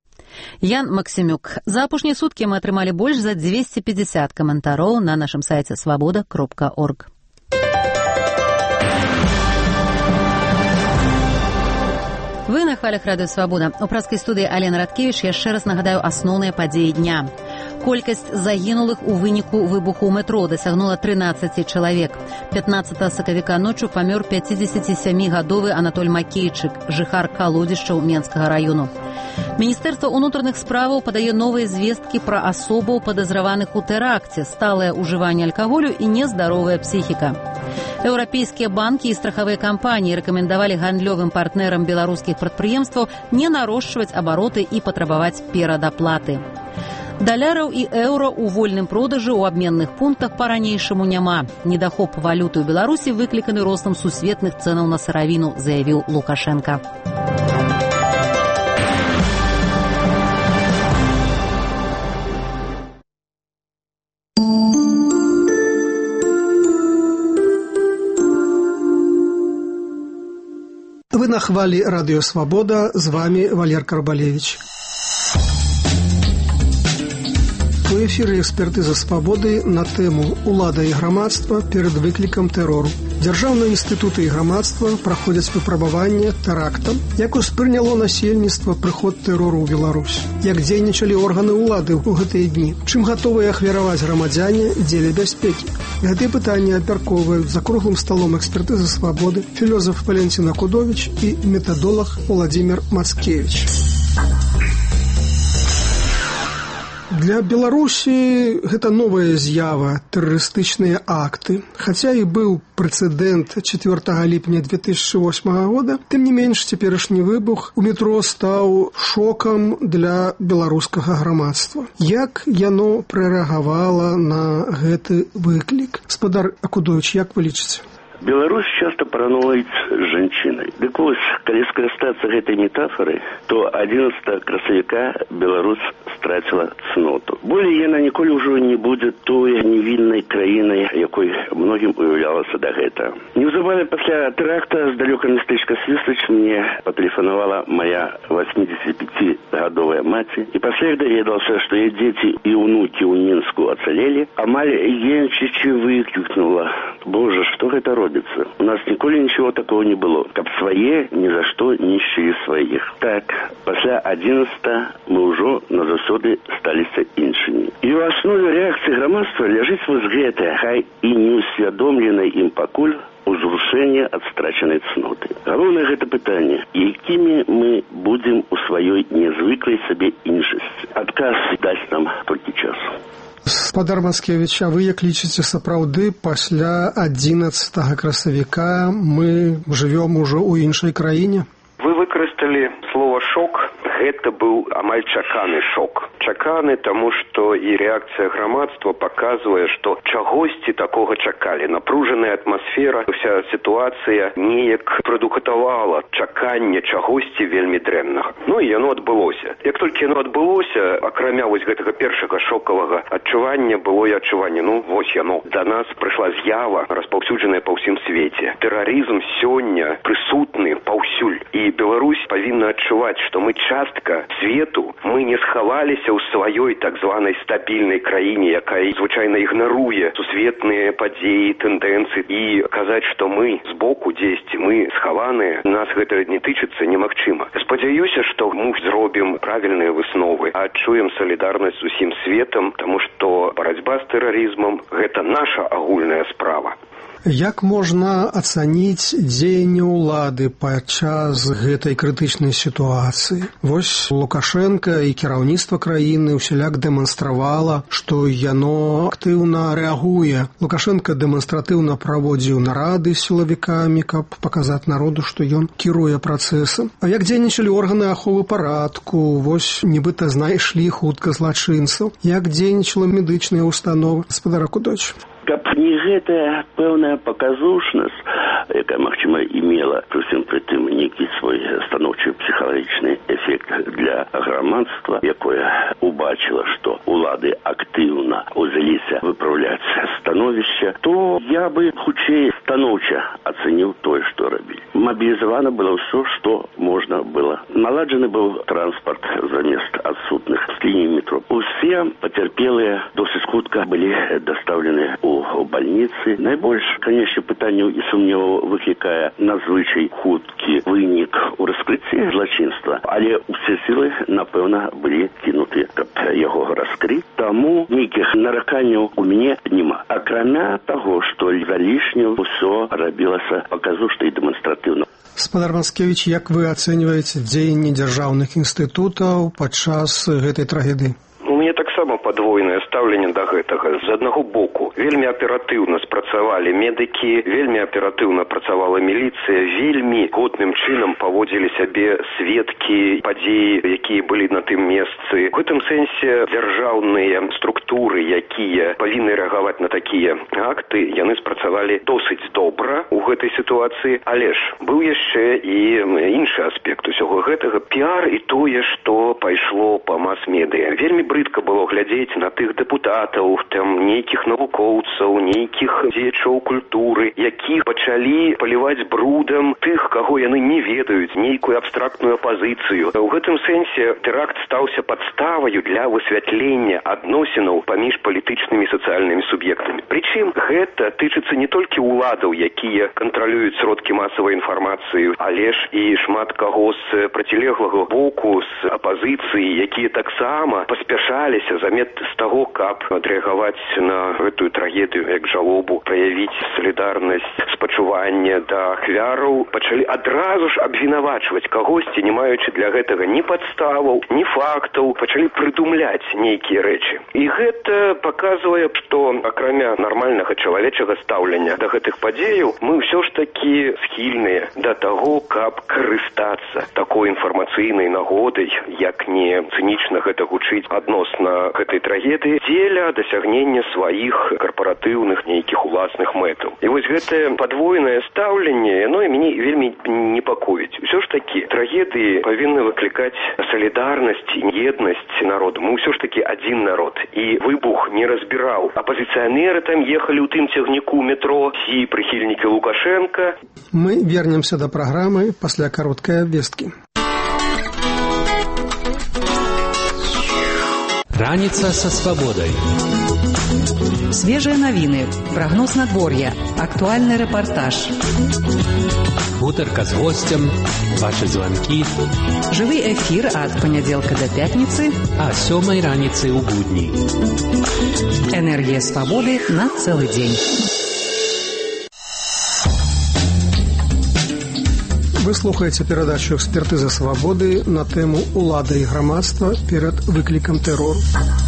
Ян Максимюк. За апошнія суткі мы атрымалі больш за двести пятьдесят каментароў на нашым сайце свабода кропка орг. Вы на хвалях радыё «Свабода». У праскай студыі Алена Радкевіч яшчэ раз нагадаю асноўныя падзеі дня. Колькасць загінулых у выніку выбуху ў метро дасягнула трынаццаць чалавек. пятнаццатага сакавіка ноччу памёр пяцідзесяцісямігадовы Анатоль Макейчык, жыхар калодзішчаў Менскага раёну. Міністэрства ўнутраных справаў падае новыя звесткі пра асобаў падазраваных у тэракце, сталае ўжыванне алкаголю і нездаровая псіхіка. Еўрапейскія банкі і страхавыя кампаніі рэкамендавалі гандлёвым партнерам беларускіх прадпрыемстваў не нарошчваць абароты і патрабаваць перадаплаты. Даляраў і еўра ў вольным продажы ў абменных пунктах па-ранейшаму няма. Недахоп валюты ў Беларусі выкліканы ростам сусветных цэнаў на сыравіну, заявіў Лукашенка. Вы на хвалі радыё «Свабода», з вами Валер Карбалевич. У эфіры экспертыза «Свабоды» на тэму «Улада і грамадства перад выклікам тэрору». Дзяржаўныя інстытуты і грамадства праходзяць выпрабаванне тэрактам, як успрыняло насельніцтва прыход тэрору ў Беларусь, як дзейнічалі органы ўлады ў гэтыя дні, чым гатовыя ахвяраваць грамадзяне дзеля бяспекі. Гэтыя пытанні абмяркоўваюць за круглым сталом экспертызы «Свабоды» філёзаф Валентин Акудович і метадолог Уладзімір Мацкевіч. Для Беларусі гэта новая з'ява, тэрарыстычныя акты. Хаця і быў прэцэдэнт чацвёртага ліпеня две тысячи восьмага года, тым не менш цяперашні выбух у метро стаў шокам для беларускага грамадства. Як яно прарэагавала на гэты выклік? Спадар Акудович, як вы лічыце? Беларусь часто парануюць жанчынай. Дык вось, калі скарыстацца гэтай метафорай, то адзінаццатага красавіка Беларусь страціла цноту. Болей яна ніколі ўжо не будзе той невіннай краінай, якой многім уяўлялася да гэта. Неўзабаве пасля тэракта з далёка мястэчка Свістач мне патэлефанавала мая восьмідзесятіпяцігадовая маці, і пасля я даведаўся, што яе дзеці і ўнукі ў Мінску ацалелі, амаль енчычы выклікнула Боже, что это робится? У нас николи ничего такого не было. Каб свае ни за что нищили своих. Так, после одиннадцатого мы уже назавсёды сталіся іншымі. И в основе реакции громадства лежит вот гэта, хай и неусведомленное им покуль узрушение от страченной цноты. Главное гэта пытание, якими мы будем у своей незвыклой себе іншасці. Отказ дасть нам только час. Спадар Маскевич, а вы як лічыце сапраўды пасля адзінаццатага красавіка мы жывём ужо ў іншай краіне? Вы выкарысталі слово «шок». Гэта быў амаль чаканы шок. Чаканы, таму што і рэакцыя грамадства паказвае, што чагосьці такога чакалі. Напружаная атмасфера, вся сітуацыя неяк прадугатавала чаканне чагосьці вельмі дрэннага. Ну і яно адбылося. Як толькі яно адбылося, акрамя вось гэтага першага шокавага адчування, было і адчуванне. Ну, вось яно. Да нас прыйшла з'ява, распаўсюджаная па ўсім свеце. Тэрарызм сёння прысутны паўсюль. І Беларусь павінна адчуваць, што мы частка свету, мы не схаваліся ў сваёй так званай стабільнай краіне, якая звычайна ігнаруе сусветныя падзеі, тэндэнцыі, і казаць, што мы збоку дзесьці, мы схаваныя, нас гэта не тычыцца немагчыма. Спадзяюся, што мы зробім правільныя высновы, адчуем салідарнасць з усім светам, таму што барацьба з тэрарызмам – гэта наша агульная справа. Як можна ацаніць дзеянне ўлады падчас гэтай крытычнай сітуацыі? Вось Лукашенко і кіраўніцтва краіны ўсяляк дэманстравала, што яно актыўна рэагуе. Лукашенко дэманстратыўна праводзіў нарады з сілавікамі, каб паказаць народу, што ён кіруе працэсам. А як дзейнічалі органы аховы парадку? Вось нібыта знайшлі хутка злачынцаў. Як дзейнічала медычныя установы? Гаспадар Акудович. Каб не гэтая пэўная паказушнасць, якая, магчыма, имела пры ўсім пры тым нейкі свой станоўчы псіхалагічны эфект для грамадства, якое убачыла, што улады актыўна узяліся выпраўляць становішча, то я бы хутчэй станоўча ацаніў тое, што рабілі. Мабілізавана было ўсё, што можна было. Наладжаны быў транспарт замест адсутных з ліній метро. Усе пацярпелыя досыць хутка былі дастаўлены у у больницы. Найбольш, конечно, пытанняў і сумневаў выклікае надзвычай хуткі вынік у раскрыцці злачынства, але ўсе сілы, напэўна, былі кінуты, каб яго раскрыць. Таму нейкіх нараканняў у мяне няма. Акрамя таго, што залішне ўсё рабілася паказушна і дэманстратыўна. Спадар Маскевич, як вы ацэньваеце дзеянні дзяржаўных інстытутаў падчас гэтай трагедыі? У мяне таксама падвойнае стаўленне да гэтага. З аднаго боку, вельмі аператыўна спрацавалі медыкі, вельмі аператыўна працавала міліцыя, вельмі годным чынам паводзілі сябе сведкі падзеі, якія былі на тым месцы. В гэтым сэнсе дзяржаўныя структуры, якія павінны рэагаваць на такія акты, яны спрацавалі досыць добра ў гэтай сітуацыі, але ж быў яшчэ і іншы аспект усяго гэтага. Піар і тое, што пайшло па мас-медыя. Вельмі брыдка было глядзець на тых дэпутатаў, там нейкіх навукоўцаў, нейкіх дзеячоў культуры, якіх пачалі паліваць брудам тых, каго яны не ведаюць, нейкую абстрактную апазіцыю. У гэтым сэнсе тэракт стаўся падставаю для высвятлення адносінаў паміж палітычнымі і сацыяльнымі суб'ектамі. Прычым гэта тычыцца не толькі ўладаў, якія кантралююць сродкі масавай інфармацыі, але ж і шмат каго з процілеглага боку, з апазіцыі, якія таксама паспяшаліся замест таго, каб адрэагаваць на гэтую трагедыю як жалобу, праявіць салідарнасць, спачуванне да ахвяраў, пачалі адразу ж абвінавачваць кагосьці, не маючы для гэтага ні падставаў, ні фактаў, пачалі прыдумляць нейкія рэчы. І гэта паказвае, што акрамя нармальнага чалавечага стаўлення да гэтых падзеяў, мы ўсё ж такі схільныя да таго, каб карыстацца такой інфармацыйнай нагодай, як не цынічна гэта гучыць адносна гэтай трагедыі, дзеля дасягнення сваіх карпаратыўных нейкіх уласных мэтаў. І вось гэтае падвойнае стаўленне, яно і мяне вельмі непакоіць. Усё ж такі трагедыі павінны выклікаць салідарнасць, еднасць народу. Мы ўсё ж такі адзін народ. І выбух не разбіраў. Апазіцыянеры там ехалі ў тым цягніку метро, ці прыхільнікі Лукашенка. Мы вернемся да праграмы пасля кароткай абвесткі. Раніца са свабодай. Свежие новины, прогноз надворья, актуальный репортаж. Гутарка с гостем, ваши звонки. Живый эфир от понеделка до пятницы. А сёмай раніцы у будни. Энергия свободы на целый день. Вы слухаете передачу «Экспертиза свободы» на тему «Улада и громадство перед выкликом террору».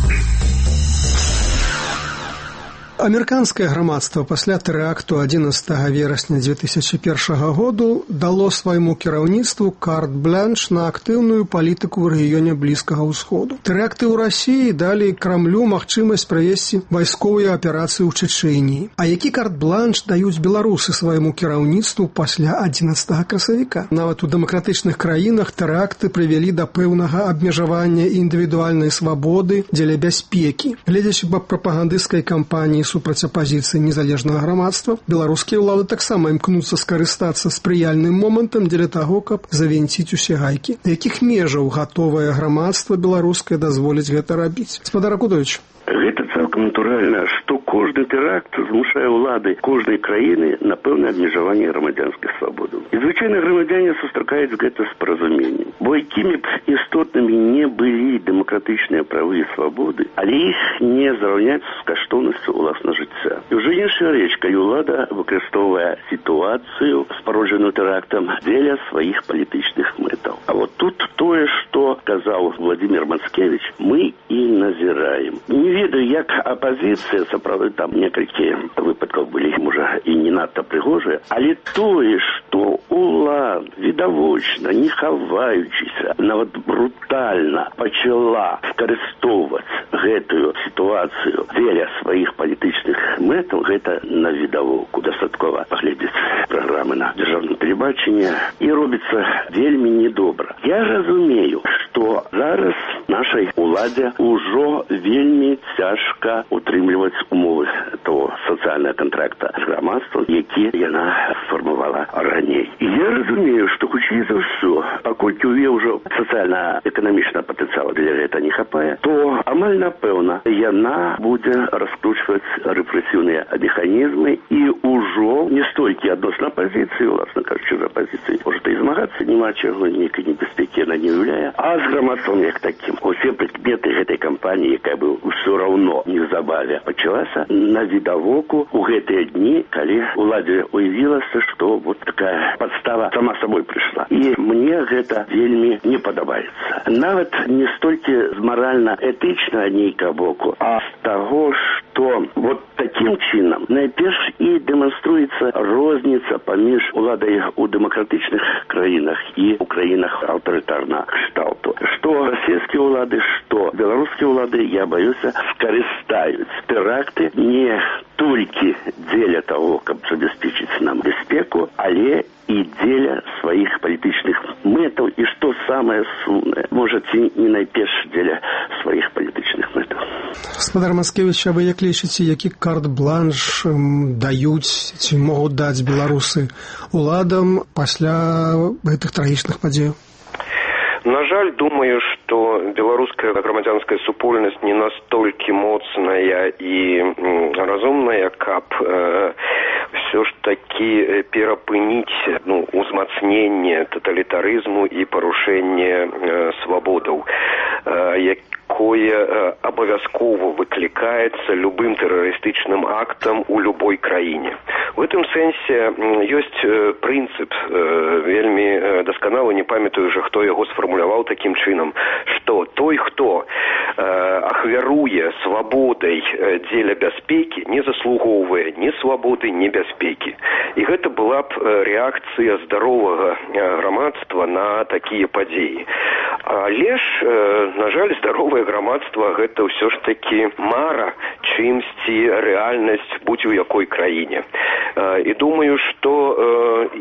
Амерыканскае грамадства пасля тэракту адзінаццатага верасня дзве тысячы першага году дало свайму кіраўніцтву карт-бланш на актыўную палітыку ў рэгіёне Блізкага ўсходу. Тэракты ў Расіі далі Крамлю магчымасць правесці вайсковыя аперацыі ў Чэчэніі. А які карт-бланш даюць беларусы свайму кіраўніцтву пасля адзінаццатага красавіка? Нават у дэмакратычных краінах тэракты прывялі да пэўнага абмежавання індывідуальнай свабоды дзеля бяспекі. Гледзячы па прапагандысцкай кампаніі супраць апазіцыі незалежнага грамадства, беларускія ўлады таксама імкнуцца скарыстацца спрыяльным момантам дзеля таго, каб завінціць усе гайкі. Якіх межаў гатовае грамадства беларускае дазволіць гэта рабіць? Гаспадар Акудович. Гэта цалкам натуральна, што кожны тэракт змушае ўлады кожнай краіны на пэўнае абмежаванне грамадзянскай свабоды. І звычайна грамадзяне сустракаюць гэта з паразуменнем. Бо якімі б істотнымі не былі дэмакратычныя правы і свабоды, але іх не зраўняць з каштоўнасцю ўласнага жыцця. І ўжо іншая рэч, калі ўлада выкарыстоўвае сітуацыю, спароджаную тэрактам, дзеля сваіх палітычных мэтаў. А вот тут тое, што казаў Владимир Мацкевич, мы і назіраем. Не ведаю, як апазіцыя, сапраўды там некалькі выпадкаў былі, можа, і не надта прыгожыя, але тое, што улад, відавочна, не хаваючыся, нават брутальна пачала скарыстоўваць гэтую сітуацыю дзеля сваіх палітычных мэтаў, гэта на відавоку. Дастаткова паглядзець праграмы на дзяржаўным тэлебачанні, і робіцца вельмі недобра. Я разумею, што зараз нашай уладзе ўжо вельмі цяжка утрымліваць умовы того сацыяльнага контракта з грамадствам, які яна сфармавала раней. І я разумею, што хутчэй за ўсё, паколькі ў яе ўжо сацыяльна-эканамічнага патэнцыялу для гэта не хапае, то амаль напэўна яна будзе раскручваць рэпрэсіўныя механізмы і ўжо не столькі адносна апазіцыі, уласна кажучы, з апазіцыяй можа і змагацца, няма чаго, нейкай небяспекі яна не ўяўляе, а з грамадствам як такім. Усе прыкметы гэтай кампаніі, якая быў ўсё раўно неўзабаве пачалася на відавоку ў гэтыя дні, калі уладзе уявілася, што вот такая падстава сама сабой прыйшла. І мне гэта вельмі не падабаецца. Нават не столькі з маральна-этычнага нейкага боку, а з таго, што вот такім чынам найперш і дэманструецца розніца паміж уладай у дэмакратычных краінах і ў краінах аўтарытарнага кшталту. Што расійскія ўлады, што беларускія ўлады, я баюся, скарыстаюць тэракты не толькі дзеля таго, каб забяспечыць нам бяспеку, але і дзеля сваіх палітычных мэтаў, і што самае сумнае, можа, ці не найперш дзеля сваіх палітычных мэтаў. Гаспадар Мацкевич, а вы як лічыце, які карт-бланш даюць ці могуць даць беларусы уладам пасля гэтых трагічных падзеяў? На жаль, думаю, што беларуская грамадзянская супольнасць не настолькі моцная і разумная, каб э, все ж таки перапыніць ну, узмацненне таталітарызму і парушэнне э, свабодаў, э, якое э, абавязкова выклікаецца любым тэрарыстычным актам у любой краіне. В этом сэнсе ёсць э, прынцып, э, вельмі э, дасканала, не памятаю уже, хто яго сфармуляваў такім чынам, што той, хто э, ахвяруе свабодай э, дзеля бяспекі, не заслугоўвае ні свабоды, ні бяспекі. І гэта была б э, рэакцыя здаровага э, грамадства на такія падзеі. Але ж, э, на жаль, здаровае грамадства гэта ўсё ж такі мара, чымсьці рэальнасць будь у якой краіне. Э, і думаю, што э,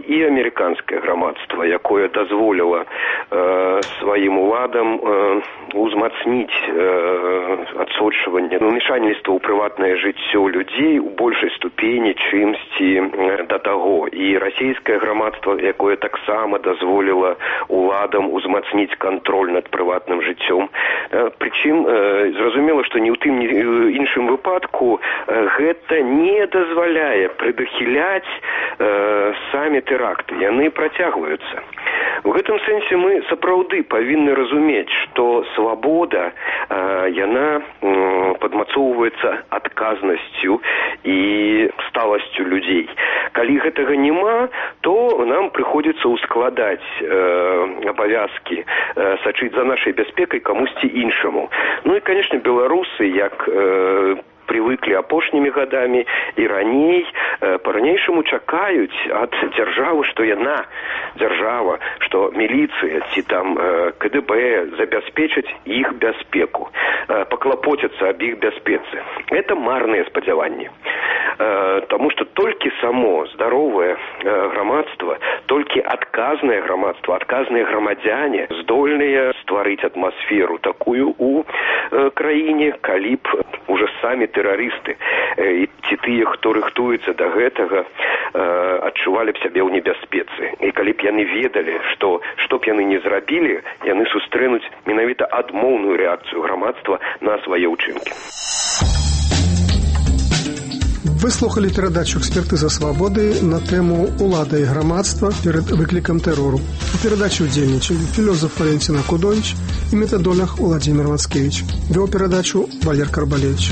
і амерыканскае грамадства, якое дазволіла э, сваім уладам э, узмацніць э, адсочванне ўмешальніцтва ў прыватнае жыццё людзей у большай ступені, чымсьці э, да таго. І расійскае грамадства, якое таксама дазволіла уладам узмацніць кантроль над прыватным жыццём. Э, прычым, э, зразумела, што ні ў тым, ні ў іншым выпадку э, гэта не дазваляе прыдахіляць э, самі тэракты. Яны працягваюцца. У гэтым сэнсе мы сапраўды павінны разумець, што свабода, э, яна э, падмацоўваецца адказнасцю і сталасцю людзей. Калі гэтага няма, то нам прыходзіцца ускладаць э, абавязкі, э, сачыць за нашай бяспекай камусьці іншаму. Ну і, канешне, беларусы, як э, привыкли апошнімі гадамі і раней э, па-ранейшаму чакаюць ад дзяржавы, што яна дзяржава, што міліцыя ці там э, ка дэ бэ забяспечаць іх бяспеку, э, паклапоцяцца аб іх бяспецы. Это марныя спадзяванні. Э, таму што толькі само здаровае э, грамадства, толькі адказнае грамадства, адказныя грамадзяне здольныя стварыць атмасферу такую у э, краіне, калі б уже самі тэрарысты і ці тыя, хто рыхтуецца да гэтага, адчувалі б сябе ў небяспецы. І калі б яны ведалі, што што б яны не зрабілі, яны сустрэнуць менавіта адмоўную рэакцыю грамадства на свае ўчынкі. Вы слухали передачу «Экспертиза свободы» на тему «Улада и громадство перед выкликом террору». У передачи удельничали философ Валентина Кудонич и методолог Владимир Вацкевич. Вел передачу Валер Карбалевич.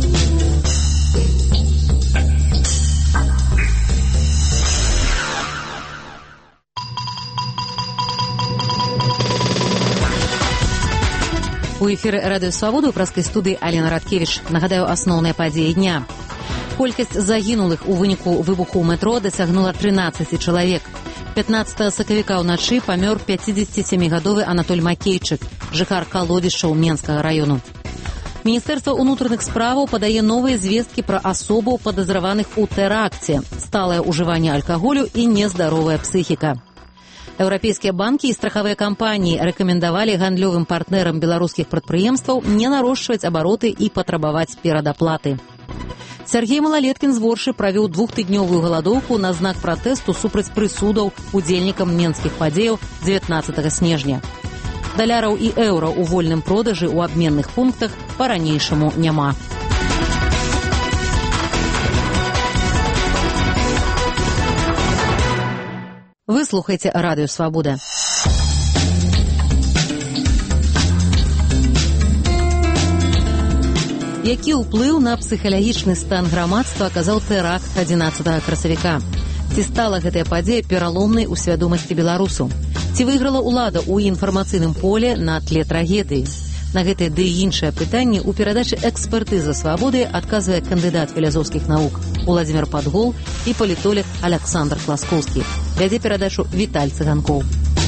У эфіры «Радыё Свабода» у праскай студыі Алена Радкевіч. Нагадаю, асноўныя падзеі дня. Колькасць загінулых у выніку выбуху ў метро дасягнула трынаццаць чалавек. пятнаццатага сакавіка ўначы памёр пяцідзесяцісямігадовы Анатоль Макейчык, жыхар калодзішчаў Менскага раёну. Міністэрства ўнутраных справаў падае новыя звесткі пра асобаў падазраваных у тэракце, сталае ўжыванне алкаголю і нездаровая псіхіка. Еўрапейскія банкі і страхавыя кампаніі рэкамендавалі гандлёвым партнерам беларускіх прадпрыемстваў не нарошчваць абароты і патрабаваць перадаплаты. Сергей Малалеткін з Воршы правёў двухтыднёвую галадоўку на знак пратэсту супраць прысудаў удзельнікам менскіх падзеяў дзевятнаццатага снежня. Даляраў і еўра ў вольным продажы ў абменных пунктах па-ранейшаму няма. Вы слухаеце «Радыё Свабода». Які ўплыў на псіхалагічны стан грамадства аказаў тэракт адзінаццатага красавіка? Ці стала гэтая падзея пераломнай у свядомасці беларусаў? Ці выйграла ўлада ў інфармацыйным поле на тле трагедыі? На гэтыя ды і іншыя пытанні ў перадачы «Экспертыза свабоды» адказвае кандыдат філасофскіх навук Уладзімір Падгол і палітолог Аляксандр Класкоўскі. Вядзе перадачу Віталь Цыганкоў.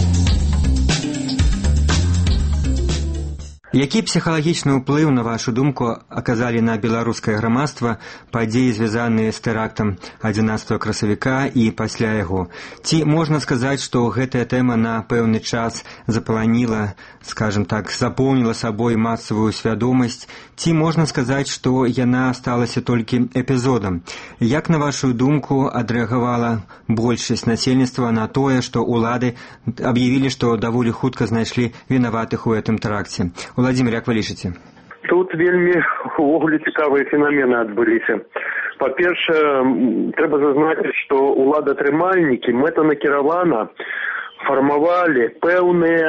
Які псіхалагічны ўплыў, на вашу думку, аказалі на беларускае грамадства падзеі, звязаныя з тэрактам адзінаццатага красавіка і пасля яго? Ці можна сказаць, што гэтая тэма на пэўны час запаланіла, скажем так, запоўніла сабой масавую свядомасць? Ці можна сказаць, што яна сталася толькі эпізодам? Як, на вашу думку, адрэагавала большасць насельніцтва на тое, што ўлады аб'явілі, што даволі хутка знайшлі вінаватых у гэтым тэракце? Владимир, як вы лічыце? Тут вельмі увогуле цікавыя феномены адбыліся. Па-першае, трэба зазначыць, што уладатрымальнікі мэтанакіравана фармавалі пэўныя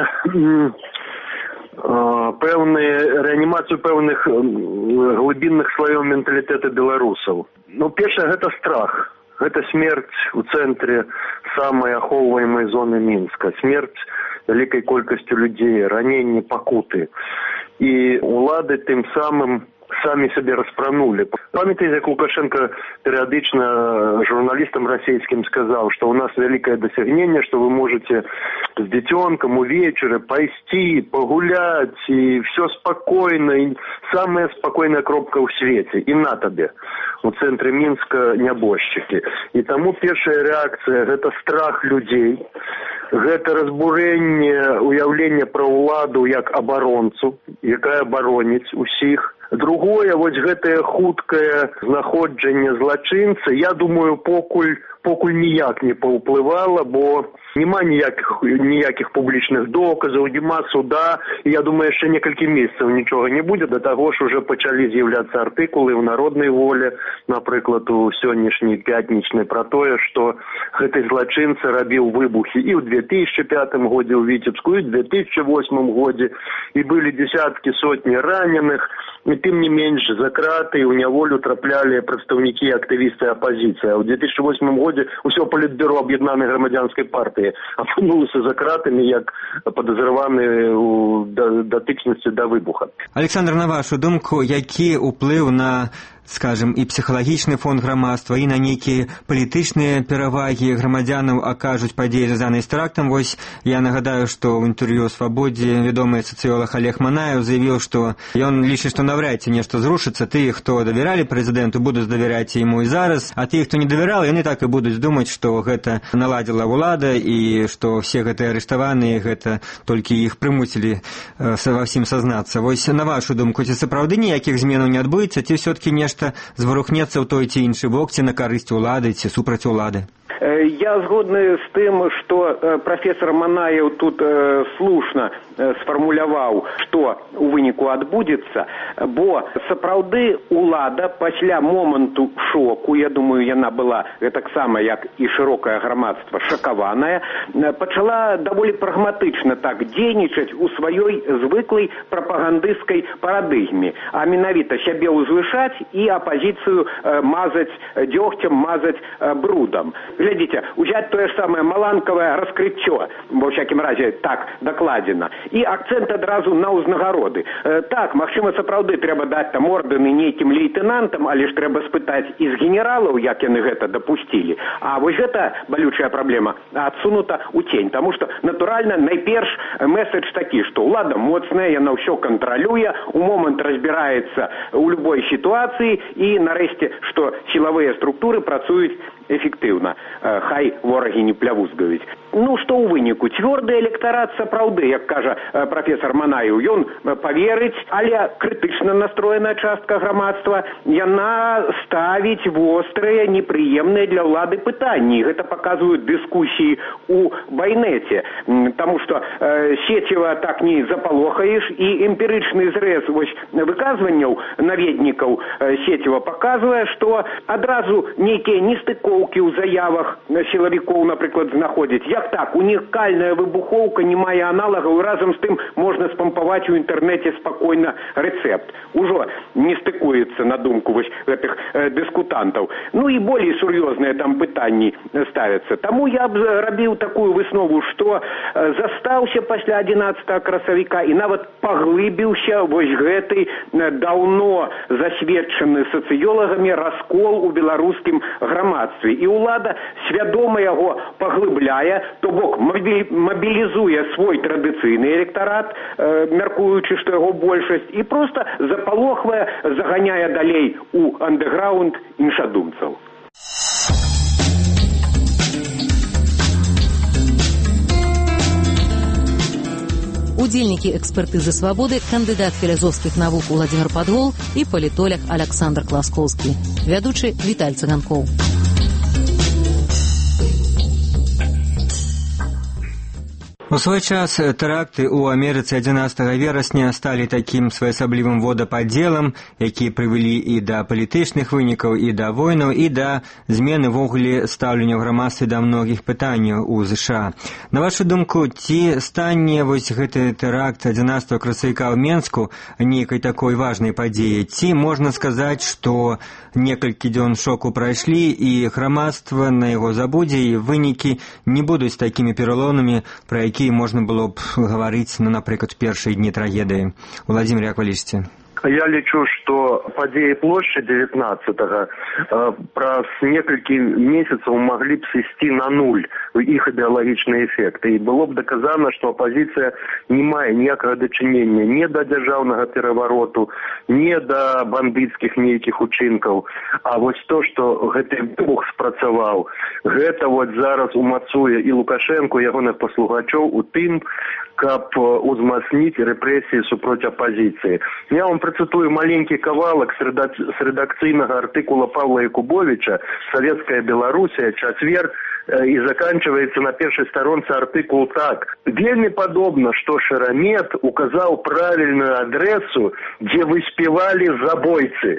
пэўныя рэанімацыю пэўных глыбінных слаёў менталітэта беларусаў. Ну, першае, гэта страх. Гэта смерць у цэнтры самай ахоўваемай зоны Мінска. Смерць вялікай колькасцю людзей, раненні, пакуты. І улады тым самым самі сабе распранулі. Памятаеце, як Лукашенко перыядычна журналістам расійскім сказаў, што ў нас вялікае дасягненне, што вы можете з дзіцёнкам увечары пайсці, пагуляць, і все спакойна, і самая спакойная кропка ў свеце, і на табе. У цэнтры Мінска нябожчыкі. І таму першая рэакцыя – гэта страх людзей, гэта разбурэнне уяўлення пра ўладу як абаронцу, якая абароніць усіх. Другое, вось гэтае хуткае знаходжанне злачынца, я думаю, покуль, покуль ніяк не паўплывала, бо няма ніякіх, ніякіх публічных доказаў, няма суда, і я думаю, яшчэ некалькі месяцаў нічога не будзе, да таго ж уже пачалі з'яўляцца артыкулы ў народнай волі, напрыклад, у сённяшняй пятнічнай пра тое, што гэты злачынца рабіў выбухі і ў две тысячы пятым годзе ў Віцебску, і ў две тысячы восьмым годзе, і былі дзесяткі, сотні раненых, і тым не менш за краты і ў няволю траплялі прадстаўнікі і актывісты апазіцыі. А ў две тысячы восьмым годзе ўсё палітбюро аб'яднанай грамадзянскай партыі апынулася за кратамі як падазраваны ў датычнасці да выбуха. Александр, на вашу думку, які ўплыў на, скажем, і псіхалагічны фон грамадства, і на нейкія палітычныя перавагі грамадзянаў акажуць падзеі, звязаныя з тэрактам? Вось я нагадаю, што ў інтэрв'ю «Свабодзе» вядомы сацыёлаг Олег Манаев заявіў, што ён лічыць, што навряд ці нешта зрушыцца. Тыя, хто давяралі прэзідэнту, будуць давяряць яму і зараз, а тыя, хто не давяраў, яны так і будуць думаць, што гэта наладзіла ўлада і што все гэтыя арыштаваныя, гэта толькі іх прымусілі ва ўсім сазнацца. Вось на вашу думку, ці сапраўды ніякіх зменаў не адбудзецца, ці ўсё-такі нешта зварухнецца ў той ці іншы бок, ці на карысць улады, ці супраць улады? Я згодны з тым, што прафесор Манаев тут слушна сфармуляваў, што у выніку адбудзецца, бо сапраўды улада пасля моманту шоку, я думаю, яна была таксама, як і шырокае грамадства, шакаваная, пачала даволі прагматычна так дзейнічаць у сваёй звыклай прапагандысцкай парадыгме, а менавіта сябе ўзвышаць і апазіцыю мазаць дзёгцем, мазаць брудам. Глядите, взять то же самое маланковое раскрытье, во всяком разе так докладено, и акцент одразу на узнагароды. Э, так, магчыма, сапраўды трэба даць там ордэны нейкім лейтенантам, але ж трэба спытаць из генералаў, як яны гэта дапусцілі. А вось гэта балючая праблема адсунута ў тень, таму што, натуральна, найперш месседж такі, што ўлада моцная, яна ўсё кантралюе, у момант разбіраецца ў любой сітуацыі, і нарэшце, што сілавыя структуры працуюць эфектыўна. Хай ворагі не плявузгаюць. Ну, што ў выніку? Цвёрды электарат сапраўды, як кажа прафесор Манаев, ён паверыць, але крытычна настроеная частка грамадства, яна ставіць вострыя, непрыемныя для ўлады пытанні. Гэта паказваюць дыскусіі ў байнеце. Таму што э, сеціва так не запалохаеш, і эмпірычны зрэз вось выказванняў наведнікаў э, сеціва паказвае, што адразу нейкія нестыковкі ў заявах сілавікоў, напрыклад, знаходзіць. Як так? Унікальная выбухоўка не мае аналагаў, і разам з тым можна спампаваць у інтэрнэце спакойна рэцэпт. Ужо не стыкуецца, на думку вось гэтых э, дыскутантаў. Ну і болей сур'ёзныя там пытанні ставяцца. Таму я б рабіў такую выснову, што э, застаўся пасля адзінаццатага красавіка і нават паглыбіўся вось гэты э, даўно засведчаны сацыёлагамі раскол у беларускім грамадстве. І ўлада свядома яго паглыбляе, то бок мабілізуе свой традыцыйны электарат, э, мяркуючы, што яго большасць, і проста запалохвае, заганяе далей у андэграунд іншадумцаў. Удзельнікі экспертызы «Свабоды», кандыдат філазофскіх навук Владимир Падгол і палітолог Александр Класкоўскі. Вядучы Віталь Цыганкоў. У свой час тэракты ў Амерыцы адзінаццатага верасня сталі такім своеасаблівым водападзелам, які прывялі і да палітычных вынікаў, і да войнаў, і да змены ввогуле стаўлення ў грамадстве да многіх пытанняў у ЗША. На вашу думку, ці стане вось гэты тэракт адзінаццатага красавіка ў Менску нейкай такой важнай падзеяй? Ці можна сказаць, што некалькі дзён шоку прайшлі, і грамадства на яго забудзе, і вынікі не будуць такімі пераломнымі, пра якія можна было б гаварыць, ну, напрыклад, першыя дні трагедыі? Владимир, як вы лічыце? Я лічу, што падзеі плошчы девятнадцатого э, праз некалькі месяцаў маглі б сысці на нуль іх ідэалагічны эфект. І было б доказана, што апазіцыя не мае ніякага дачынення ні да дзяржаўнага перавароту, ні да бандыцкіх нейкіх учынкаў. А вось то, што гэты выбух спрацаваў, гэта вот зараз умацуе і Лукашенко, і ягоных паслугачоў у тым, каб узмацніць рэпрэсіі супроць апазіцыі. Я вам працытую маленькі кавалак з рэдакцыйнага артыкула Павла Якубовича «Советская Белоруссия. Четверг», и заканчивается на первой сторонце артыкул так. Вельмі падобна, што Шерамет указаў правільную адресу, дзе выспевалі забойцы.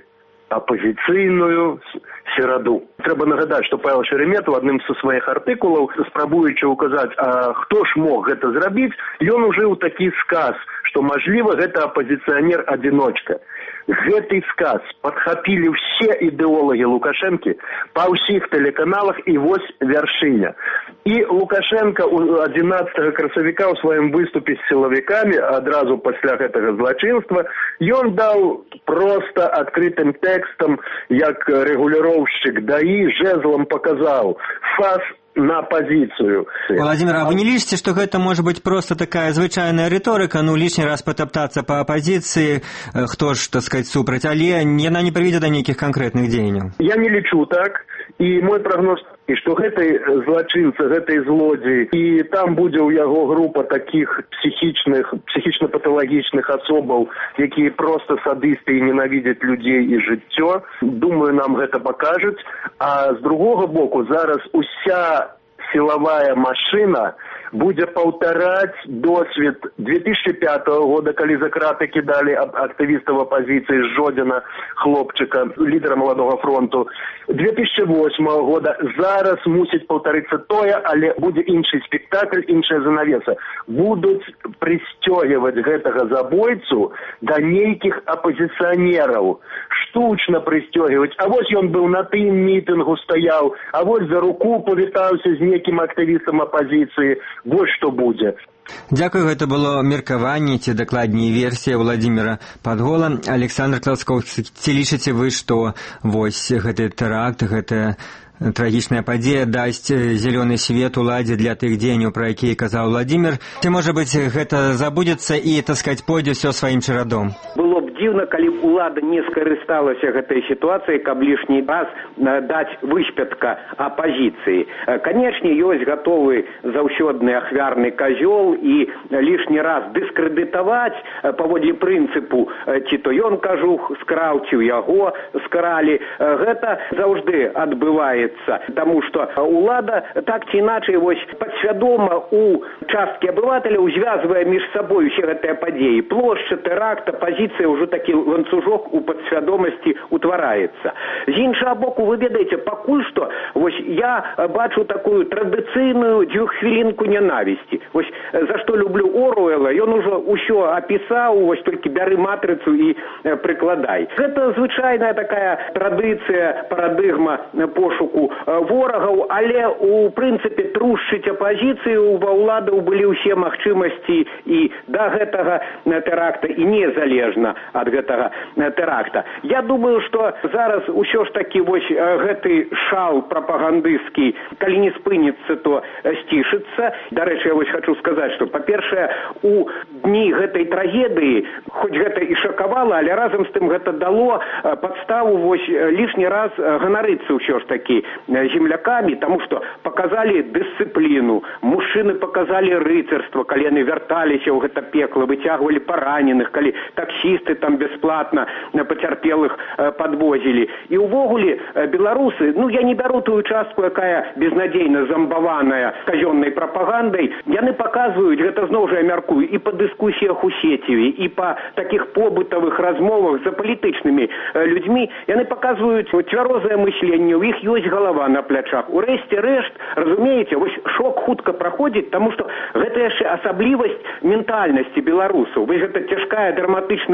Апозіцыйную сераду. Трэба нагадаць, што Павел Шеремет у адным са сваіх артыкулаў, спрабуючы указаць, а хто ж мог гэта зрабіць, ён ужыў такі сказ, што, мажліва, гэта апозіцыянер-адзіночка. Гэты сказ падхапілі ўсе ідэолагі Лукашэнкі па ўсіх тэлеканалах, і вось вяршыня. І Лукашенко адзінаццатага красавіка ў сваім выступе з сілавікамі, адразу пасля гэтага злачынства, ён даў проста адкрытым тэкстам, як рэгуліроўшчык даі, жэзлам паказаў фас на позицию. Владимир, а вы не лічыце, што гэта можа быць просто такая звычайная рыторыка, ну лишний раз потоптаться по оппозиции, хто ж, так сказать, супраць, але яна не прывядзе да нейкіх канкрэтных дзеянняў? Я не лічу так, і мой прогноз, і што гэтай злачынца, гэтай злодзей, і там будзе ў яго група такіх психічных, психічна-паталагічных асобаў, якія проста садысты і ненавідзяць людзей і жыццё. Думаю, нам гэта пакажуць. А з другога боку, зараз уся силовая машина будет повторять досвід две тысячи пятого года, коли за краты кидали активистов оппозиции Жодина, хлопчика, лидера Молодого фронту. две тысячи восьмого года зараз мусить повториться тое, але буде інший спектакль, іншая занавеса. Будут пристегивать гэтага забойцу до нейких оппозиционеров. Штучно пристегивать. А вот он был на тым митингу стоял, а вот за руку повітаўся з неким активистом оппозиции. Вот что будет. Дякую, гэта было меркаванне, ці дакладней версія Владимира Падгола. Александр Клацкоўскі, ці лічыце вы, што вось гэты тэракт, гэта трагічная падзея дасць зялёны свет уладзе для тых дзеянняў, пра якія казаў Владимир? Ці, можа быць, гэта забудзецца і, так сказаць, пойдзе ўсё сваім чарадом? Было б дзіўна, калі б улада не скарысталася гэтай сітуацыяй, каб лішні раз даць выспятка апазіцыі. Канечне, ёсць гатовы заўсёдны ахвярны казёл і лішні раз дыскрэдытаваць паводле прынцыпу, ці то ён кажух скраў, ці ў яго скралі. Гэта заўжды адбываецца. Тому что улада так ці іначай вось падсвядома у часткі абывателяў звязвае між сабой усе гэтыя падзеі. Плошча, тэракт, апазіцыя, ўжо такі ланцужок у падсвядомасці утвараецца. З іншага боку, вы ведаеце, пакуль што вось я бачу такую традыцыйную дзвюххвілінку нянавісці. Вось за што люблю Оруэлла, ён ужо ўсё апісаў, вось толькі бяры матрыцу і прыкладай. Гэта звычайная такая традыцыя, парадыгма пошуку ворагаў, але у прынцыпе трушчыць апазіцыю ва ўладаў былі ўсе магчымасці і да гэтага тэракта, і незалежна ад гэтага тэракта. Я думаю, што зараз усё ж такі вось гэты шал прапагандысцкі, калі не спыніцца, то сцішыцца. Дарэчы, я вось хочу сказаць, што, па-першае, у дні гэтай трагедыі, хоць гэта і шакавала, але разам з тым гэта дало падставу вось лішні раз ганарыцца ўсё ж такі землякамі, тому что показали дысцыпліну, мужчыны показали рыцарства, калі яны вярталіся ў гэта пекла, выцягвалі параненых, калі таксісты там бясплатна пацярпелых подвозілі. І ўвогуле беларусы, ну я не бяру тую частку, якая безнадзейна замбаваная казённай прапагандай, яны показваюць, гэта зноў жа я мяркую, і па дыскусіях у сеціве, і па такіх побытавых размовах за палітычнымі людзьмі, яны показваюць цвярозае мысленне, у іх ёсць голова на плячах. У рэшце рэшт, разумееце, вось шок хутка праходзіць, таму што гэта яшчэ асаблівасць ментальнасці беларусаў. Вось гэта цяжкая драматычная гісторыя,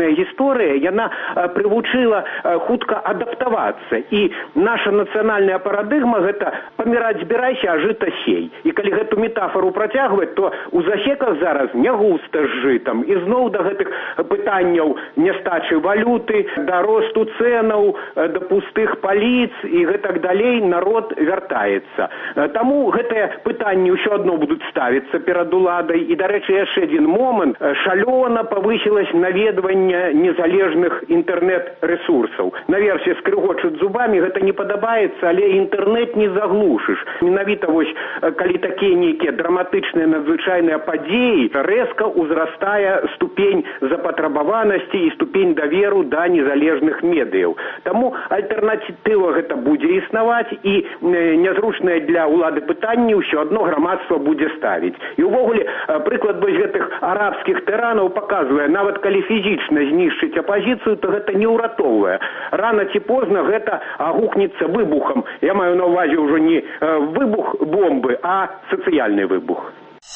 гісторыя, яна прывучыла хутка адаптавацца. І наша нацыянальная парадыгма – гэта паміраць збірайся, а жыта сей. І калі гэту метафору працягваць, то у засеках зараз не густа з жытам. І зноў да гэтых пытанняў нястачы валюты, да росту цэнаў, да пустых паліц і гэтак далей народ вяртаецца. Таму гэтыя пытанні ўсё адно будуць ставіцца перад уладай. І, дарэчы, яшчэ адзін момант. Шалёна павысілась наведванне незалежных інтэрнэт-рэсурсаў. Наверсе скрыгочуць зубамі, гэта не падабаецца, але інтэрнэт не заглушыш. Менавіта вось, калі такія нейкія драматычныя надзвычайныя падзеі, рэзка ўзрастае ступень запатрабаванасці і ступень даверу да незалежных медыяў. Таму альтэрнатыва гэта будзе існаваць, і нязручныя для ўлады пытанні ўсё адно грамадства будзе ставіць. І ўвогуле, прыклад вось гэтых арабскіх тыранаў паказвае, нават калі фізічна знішчыць апазіцыю, то гэта не ўратоўвае. Рана ці позна гэта агукнецца выбухам. Я маю на ўвазе ўжо не выбух бомбы, а сацыяльны выбух.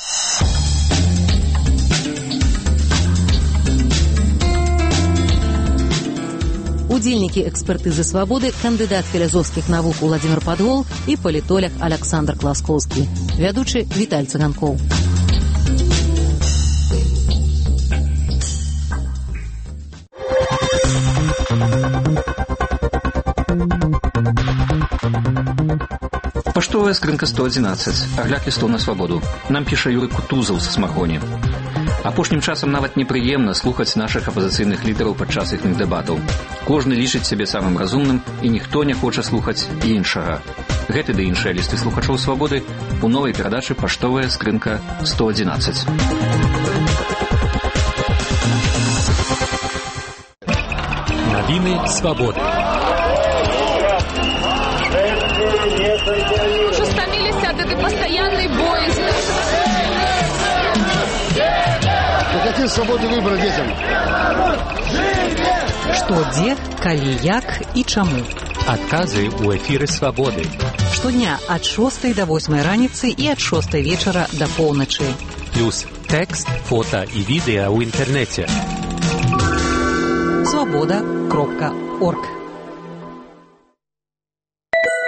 Удзельнікі экспертызы свабоды, кандыдат філазофскіх навук Уладзімир Падгол і палітолог Александр Класкоўскі. Вядучы Віталь Цыганкоў. Паштовая скрынка сто адзінаццаць. Агляд лістоў на свабоду. Нам піша Юрый Кутузаў са Смагоні. Апошнім часам нават непрыемна слухаць нашых апазіцыйных лідараў падчас іхных дэбатаў. Кожны лічыць сябе самым разумным, і ніхто не хоча слухаць іншага. Гэты ды іншыя лісты слухачоў свабоды у новай перадачы «Паштовая скрынка сто адзінаццаць». Навіны свабоды. Уже стомились от этой постоянной боязни. Хотим свободы выбора детям. Што, дзе, калі, як і чаму. Адказы ў эфіры свабоды. Штодня ад шостай да восьмай раніцы і ад шостай вечара да поўначы. Плюс тэкст, фота і відэа ў інтэрнэце. свобода кропка орг